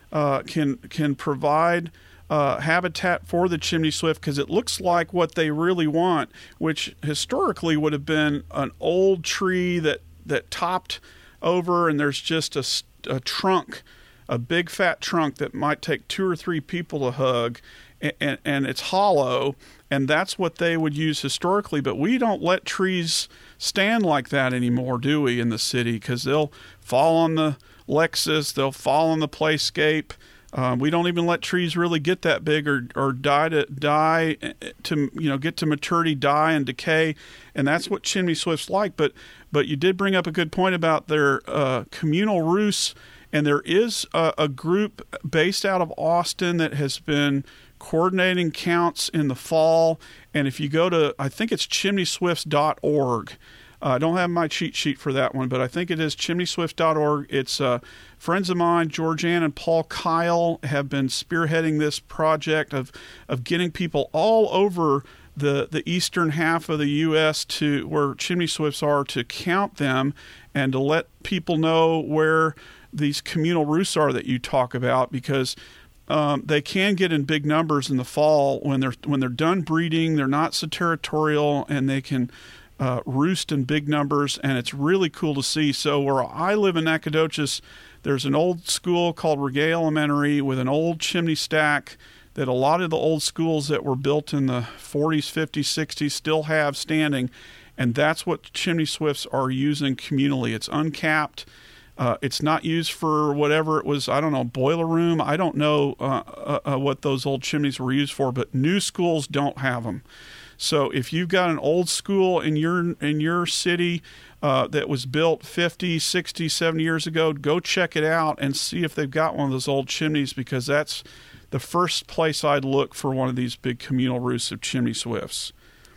Speaker 2: uh, can can provide uh, habitat for the chimney swift, because it looks like what they really want, which historically would have been an old tree that, that topped over and there's just a, a trunk, a big fat trunk that might take two or three people to hug, and, and, and it's hollow, and that's what they would use historically. But we don't let trees stand like that anymore, do we, in the city? Because they'll fall on the Lexus, they'll fall on the playscape. Um, we don't even let trees really get that big or, or die to die to you know get to maturity, die and decay, and that's what chimney swifts like. But but you did bring up a good point about their uh, communal roosts, and there is a, a group based out of Austin that has been coordinating counts in the fall. And if you go to, I think it's chimney swifts dot org. Uh, I don't have my cheat sheet for that one, but I think it is chimney swifts dot org. It's uh, friends of mine, Georgianne and Paul Kyle, have been spearheading this project of, of getting people all over the, the eastern half of the U S to where chimney swifts are, to count them and to let people know where these communal roosts are that you talk about, because um, they can get in big numbers in the fall when they're when they're done breeding. They're not so territorial, and they can Uh, roost in big numbers, and it's really cool to see. So where I live in Nacogdoches, there's an old school called Regay Elementary with an old chimney stack that a lot of the old schools that were built in the forties, fifties, sixties still have standing, and that's what chimney swifts are using communally. It's uncapped. Uh, it's not used for whatever it was, I don't know, boiler room. I don't know uh, uh, uh, what those old chimneys were used for, but new schools don't have them. So if you've got an old school in your in your city uh, that was built fifty, sixty, seventy years ago, go check it out and see if they've got one of those old chimneys, because that's the first place I'd look for one of these big communal roosts of chimney swifts.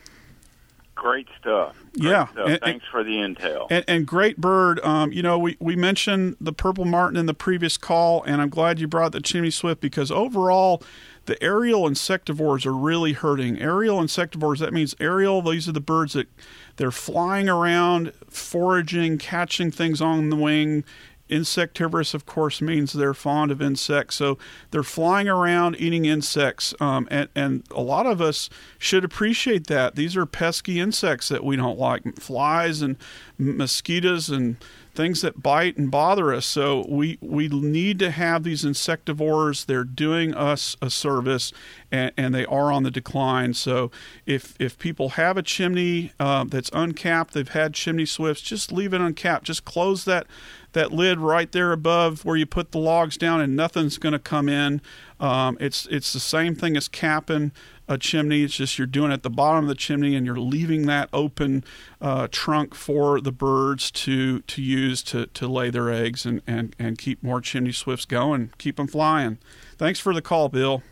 Speaker 12: Great stuff. Great
Speaker 2: yeah.
Speaker 12: stuff.
Speaker 2: And,
Speaker 12: Thanks for the intel.
Speaker 2: And, and great bird. Um, you know, we, we mentioned the purple martin in the previous call, and I'm glad you brought the chimney swift, because overall, the aerial insectivores are really hurting. Aerial insectivores, that means aerial, these are the birds that they're flying around, foraging, catching things on the wing. Insectivorous, of course, means they're fond of insects. So they're flying around eating insects. Um, and, and a lot of us should appreciate that. These are pesky insects that we don't like, flies and mosquitoes and things that bite and bother us. So we, we need to have these insectivores. They're doing us a service, and, and they are on the decline. So if if people have a chimney uh, that's uncapped, they've had chimney swifts, just leave it uncapped. Just close that that lid right there above where you put the logs down, and nothing's going to come in. Um, it's it's the same thing as capping a chimney. It's just you're doing it at the bottom of the chimney, and you're leaving that open uh, trunk for the birds to to use to, to lay their eggs and, and, and keep more chimney swifts going, keep them flying. Thanks for the call, Bill.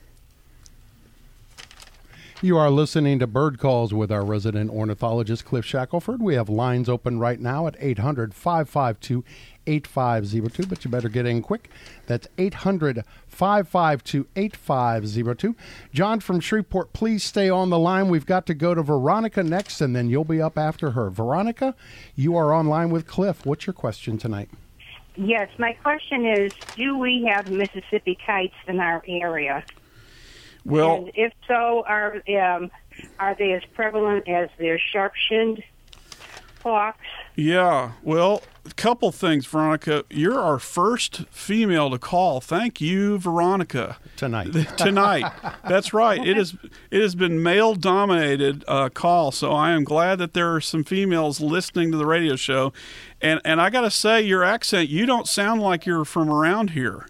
Speaker 1: You are listening to Bird Calls with our resident ornithologist, Cliff Shackelford. We have lines open right now at eight hundred, five five two, eight five zero two, but you better get in quick. That's eight hundred, five five two, eight five zero two. John from Shreveport, please stay on the line. We've got to go to Veronica next, and then you'll be up after her. Veronica, you are on line with Cliff. What's your question tonight?
Speaker 13: Yes, my question is, do we have Mississippi kites in our area?
Speaker 2: Well,
Speaker 13: and if so, are um, are they as prevalent as their sharp-shinned hawks?
Speaker 2: Yeah, well, a couple things, Veronica. You're our first female to call. Thank you, Veronica.
Speaker 1: Tonight.
Speaker 2: Tonight. That's right. It is. It has been male-dominated uh, call, so I am glad that there are some females listening to the radio show. And, and I got to say, your accent, you don't sound like you're from around here.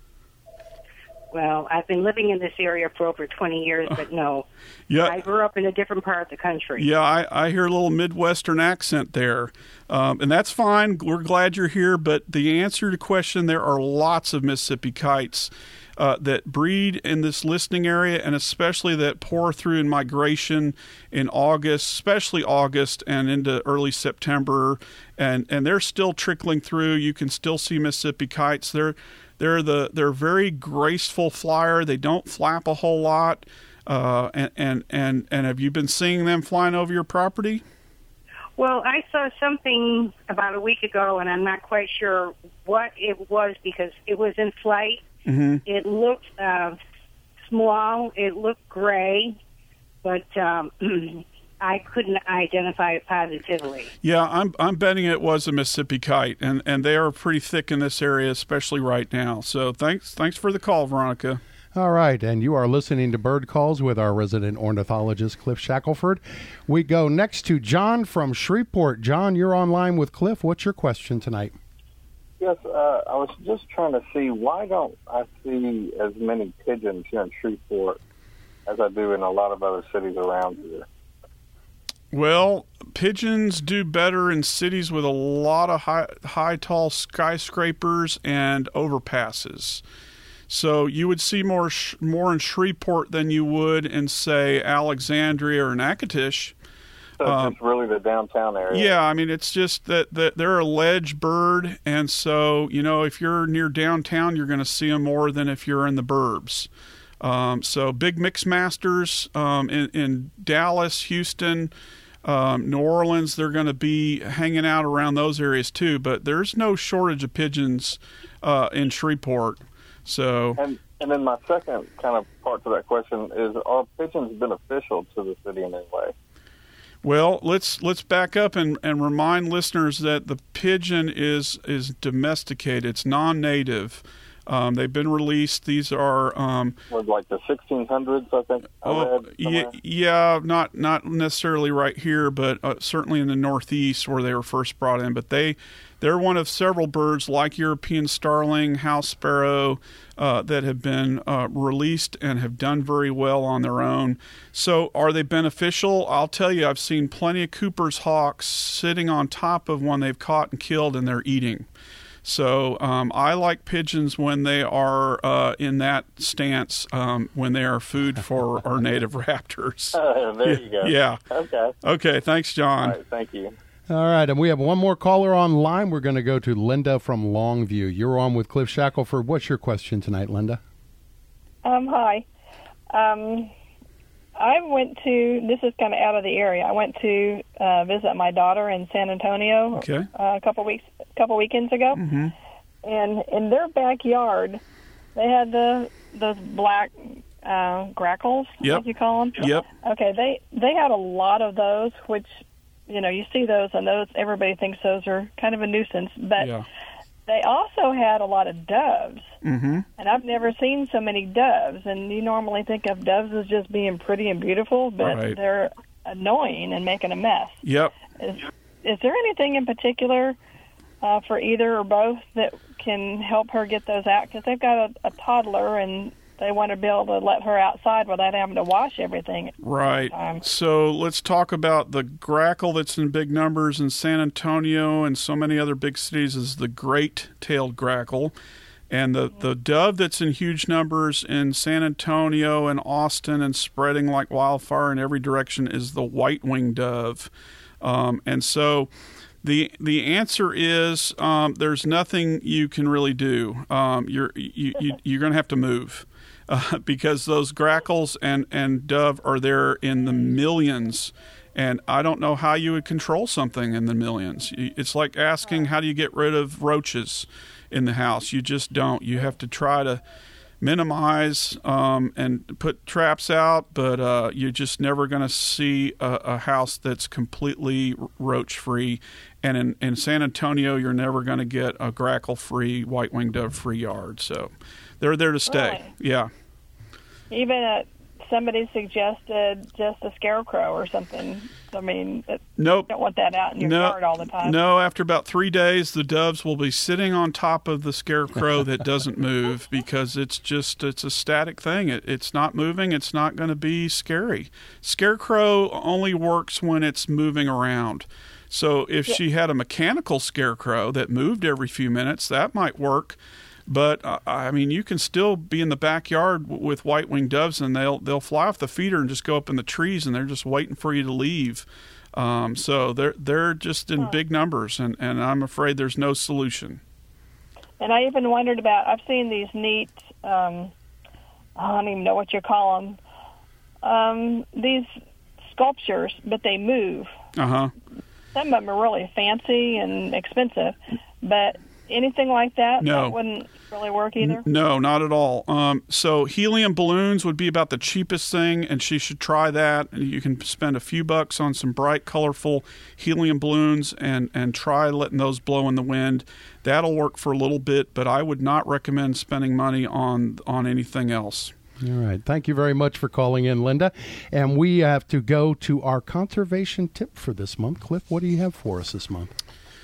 Speaker 13: Well, I've been living in this area for over twenty years, but no.
Speaker 2: Yeah.
Speaker 13: I grew up in a different part of the country.
Speaker 2: Yeah, I, I hear a little Midwestern accent there. Um, and that's fine. We're glad you're here. But the answer to the question, there are lots of Mississippi kites uh, that breed in this listening area, and especially that pour through in migration in August, especially August and into early September. And, and they're still trickling through. You can still see Mississippi kites. They're They're the they're very graceful flyer. They don't flap a whole lot. Uh, and, and, and, and have you been seeing them flying over your property?
Speaker 13: Well, I saw something about a week ago, and I'm not quite sure what it was because it was in flight,
Speaker 2: Mm-hmm.
Speaker 13: It looked uh, small. It looked gray, but um, I couldn't identify it positively.
Speaker 2: Yeah, I'm I'm betting it was a Mississippi kite, and, and they are pretty thick in this area, especially right now. So thanks thanks for the call, Veronica.
Speaker 1: All right, and you are listening to Bird Calls with our resident ornithologist, Cliff Shackelford. We go next to John from Shreveport. John, you're online with Cliff. What's your question tonight?
Speaker 14: Yes, uh, I was just trying to see, why don't I see as many pigeons here in Shreveport as I do in a lot of other cities around here?
Speaker 2: Well, pigeons do better in cities with a lot of high, high tall skyscrapers and overpasses. So you would see more sh- more in Shreveport than you would in, say, Alexandria or Natchitoches.
Speaker 14: So
Speaker 2: Um,
Speaker 14: it's really the downtown area.
Speaker 2: Yeah, I mean, it's just that, that they're a ledge bird, and so, you know, if you're near downtown, you're going to see them more than if you're in the burbs. Um, so big mix masters um, in, in Dallas, Houston, um, New Orleans, they're going to be hanging out around those areas too, but there's no shortage of pigeons uh, in Shreveport. So,
Speaker 14: And and then my second kind of part to that question is, are pigeons beneficial to the city in any way?
Speaker 2: well, let's let's back up and, and remind listeners that the pigeon is is domesticated. It's non-native. Um, they've been released. These are um,
Speaker 14: Was like the sixteen hundreds, I think. I
Speaker 2: oh,
Speaker 14: read
Speaker 2: yeah,
Speaker 14: somewhere.
Speaker 2: yeah, not not necessarily right here, but uh, certainly in the Northeast where they were first brought in. But they they're one of several birds like European starling, house sparrow, uh, that have been uh, released and have done very well on their own. So are they beneficial? I'll tell you, I've seen plenty of Cooper's hawks sitting on top of one they've caught and killed, and they're eating. So um, I like pigeons when they are uh, in that stance, um, when they are food for our native raptors.
Speaker 14: Uh, there you go.
Speaker 2: Yeah.
Speaker 14: Okay.
Speaker 2: Okay, thanks, John.
Speaker 14: All right, thank you.
Speaker 1: All right, and we have one more caller online. We're going to go to Linda from Longview. You're on with Cliff Shackelford. What's your question tonight, Linda?
Speaker 15: Um, hi. Um, I went to, this is kind of out of the area. I went to uh, visit my daughter in San Antonio
Speaker 2: Okay.
Speaker 15: uh, a couple weeks, a couple weekends ago,
Speaker 2: Mm-hmm.
Speaker 15: and in their backyard, they had the those black uh, grackles.
Speaker 2: Yep.
Speaker 15: What you call them?
Speaker 2: Yep.
Speaker 15: Okay, they they had a lot of those, which you know you see those, and those everybody thinks those are kind of a nuisance, but.
Speaker 2: Yeah.
Speaker 15: They also had a lot of doves,
Speaker 2: Mm-hmm.
Speaker 15: and I've never seen so many doves. And you normally think of doves as just being pretty and beautiful, but
Speaker 2: Right.
Speaker 15: they're annoying and making a mess.
Speaker 2: Yep.
Speaker 15: Is, is there anything in particular uh, for either or both that can help her get those out? Because they've got a, a toddler, and they want to be able to let her outside without having to wash everything.
Speaker 2: Right. So let's talk about the grackle that's in big numbers in San Antonio and so many other big cities is the great-tailed grackle. And the, the dove that's in huge numbers in San Antonio and Austin and spreading like wildfire in every direction is the white-winged dove. Um, and so the the answer is um, there's nothing you can really do. Um, you're you, you, you're going to have to move. Uh, because those grackles and, and dove are there in the millions, and I don't know how you would control something in the millions. It's like asking how do you get rid of roaches in the house. You just don't. You have to try to minimize um, and put traps out, but uh, you're just never going to see a, a house that's completely roach-free. And in, in San Antonio, you're never going to get a grackle-free, white-winged dove-free yard. So they're there to stay.
Speaker 15: Really?
Speaker 2: Yeah.
Speaker 15: Even uh, somebody suggested just a scarecrow or something. I mean, it,
Speaker 2: Nope.
Speaker 15: you don't want that out in your
Speaker 2: No,
Speaker 15: yard all the time.
Speaker 2: no, after about three days, the doves will be sitting on top of the scarecrow that doesn't move because it's just, it's a static thing. It, it's not moving. It's not going to be scary. Scarecrow only works when it's moving around. So if
Speaker 15: Yeah.
Speaker 2: she had a mechanical scarecrow that moved every few minutes, that might work. But uh, I mean, you can still be in the backyard w- with white-winged doves, and they'll they'll fly off the feeder and just go up in the trees, and they're just waiting for you to leave. Um, so they're they're just in big numbers, and, and I'm afraid there's no solution.
Speaker 15: And I even wondered about, I've seen these neat, um, I don't even know what you call them, um, these sculptures, but they move.
Speaker 2: Uh huh.
Speaker 15: Some of them are really fancy and expensive, but anything like that?
Speaker 2: No.
Speaker 15: That wouldn't really work either?
Speaker 2: No, not at all. Um, so helium balloons would be about the cheapest thing, and she should try that. You can spend a few bucks on some bright, colorful helium balloons and, and try letting those blow in the wind. That'll work for a little bit, but I would not recommend spending money on on anything else.
Speaker 1: All right. Thank you very much for calling in, Linda. And we have to go to our conservation tip for this month. Cliff, what do you have for us this month?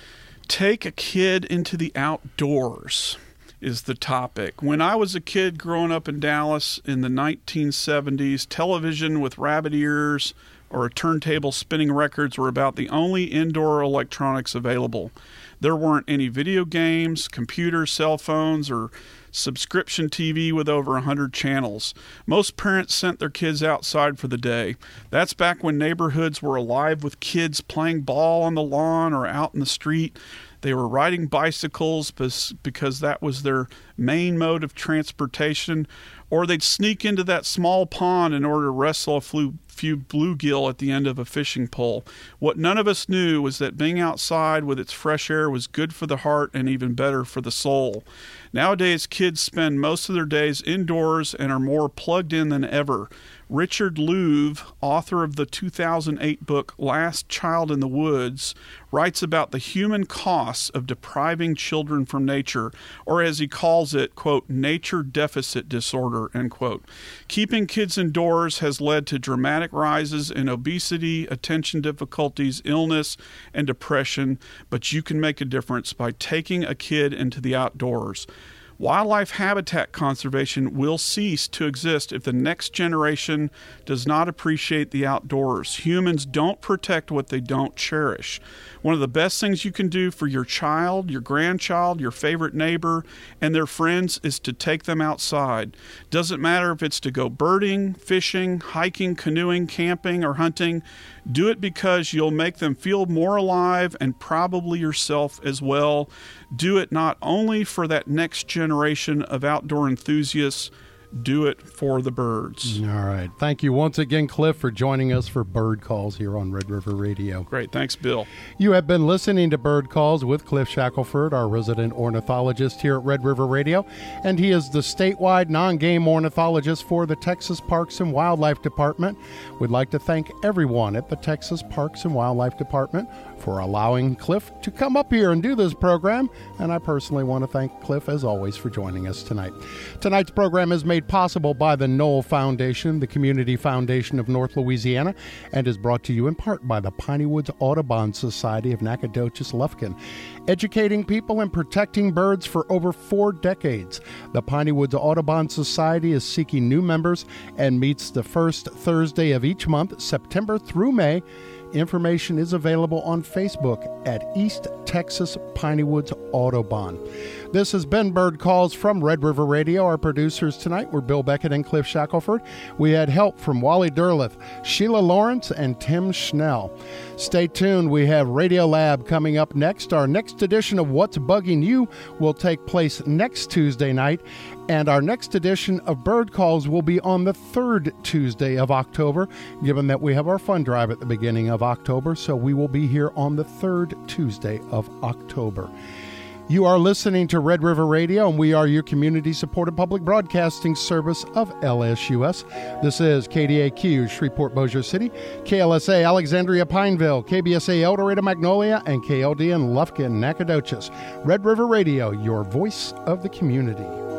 Speaker 2: Take a kid into the outdoors is the topic. When I was a kid growing up in Dallas in the nineteen seventies, television with rabbit ears or a turntable spinning records were about the only indoor electronics available. There weren't any video games, computers, cell phones, or subscription T V with over one hundred channels. Most parents sent their kids outside for the day. That's back when neighborhoods were alive with kids playing ball on the lawn or out in the street. They were riding bicycles because that was their main mode of transportation, or they'd sneak into that small pond in order to wrestle a few bluegill at the end of a fishing pole. What none of us knew was that being outside with its fresh air was good for the heart and even better for the soul. Nowadays, kids spend most of their days indoors and are more plugged in than ever. Richard Louv, author of the two thousand eight book Last Child in the Woods, writes about the human costs of depriving children from nature, or as he calls it, quote, nature deficit disorder, end quote. Keeping kids indoors has led to dramatic rises in obesity, attention difficulties, illness, and depression, but you can make a difference by taking a kid into the outdoors. Wildlife habitat conservation will cease to exist if the next generation does not appreciate the outdoors. Humans don't protect what they don't cherish. One of the best things you can do for your child, your grandchild, your favorite neighbor, and their friends is to take them outside. Doesn't matter if it's to go birding, fishing, hiking, canoeing, camping, or hunting. Do it because you'll make them feel more alive and probably yourself as well. Do it not only for that next generation of outdoor enthusiasts, do it for the birds.
Speaker 1: All right. Thank you once again, Cliff, for joining us for Bird Calls here on Red River Radio.
Speaker 2: Great. Thanks, Bill.
Speaker 1: You have been listening to Bird Calls with Cliff Shackelford, our resident ornithologist here at Red River Radio, and he is the statewide non-game ornithologist for the Texas Parks and Wildlife Department. We'd like to thank everyone at the Texas Parks and Wildlife Department for allowing Cliff to come up here and do this program, and I personally want to thank Cliff, as always, for joining us tonight. Tonight's program is made possible by the Knoll Foundation, the Community Foundation of North Louisiana, and is brought to you in part by the Piney Woods Audubon Society of Nacogdoches Lufkin, educating people and protecting birds for over four decades. The Piney Woods Audubon Society is seeking new members and meets the first Thursday of each month, September through May. Information is available on Facebook at East Texas Piney Woods Audubon. This has been Bird Calls from Red River Radio. Our producers tonight were Bill Beckett and Cliff Shackelford. We had help from Wally Derleth, Sheila Lawrence, and Tim Schnell. Stay tuned. We have Radio Lab coming up next. Our next edition of What's Bugging You will take place next Tuesday night. And our next edition of Bird Calls will be on the third Tuesday of October, given that we have our fund drive at the beginning of October. So we will be here on the third Tuesday of October. You are listening to Red River Radio, and we are your community-supported public broadcasting service of L S U S. This is K D A Q, Shreveport Bossier City, K L S A Alexandria Pineville, K B S A El Dorado Magnolia, and K L D N Lufkin Nacogdoches. Red River Radio, your voice of the community.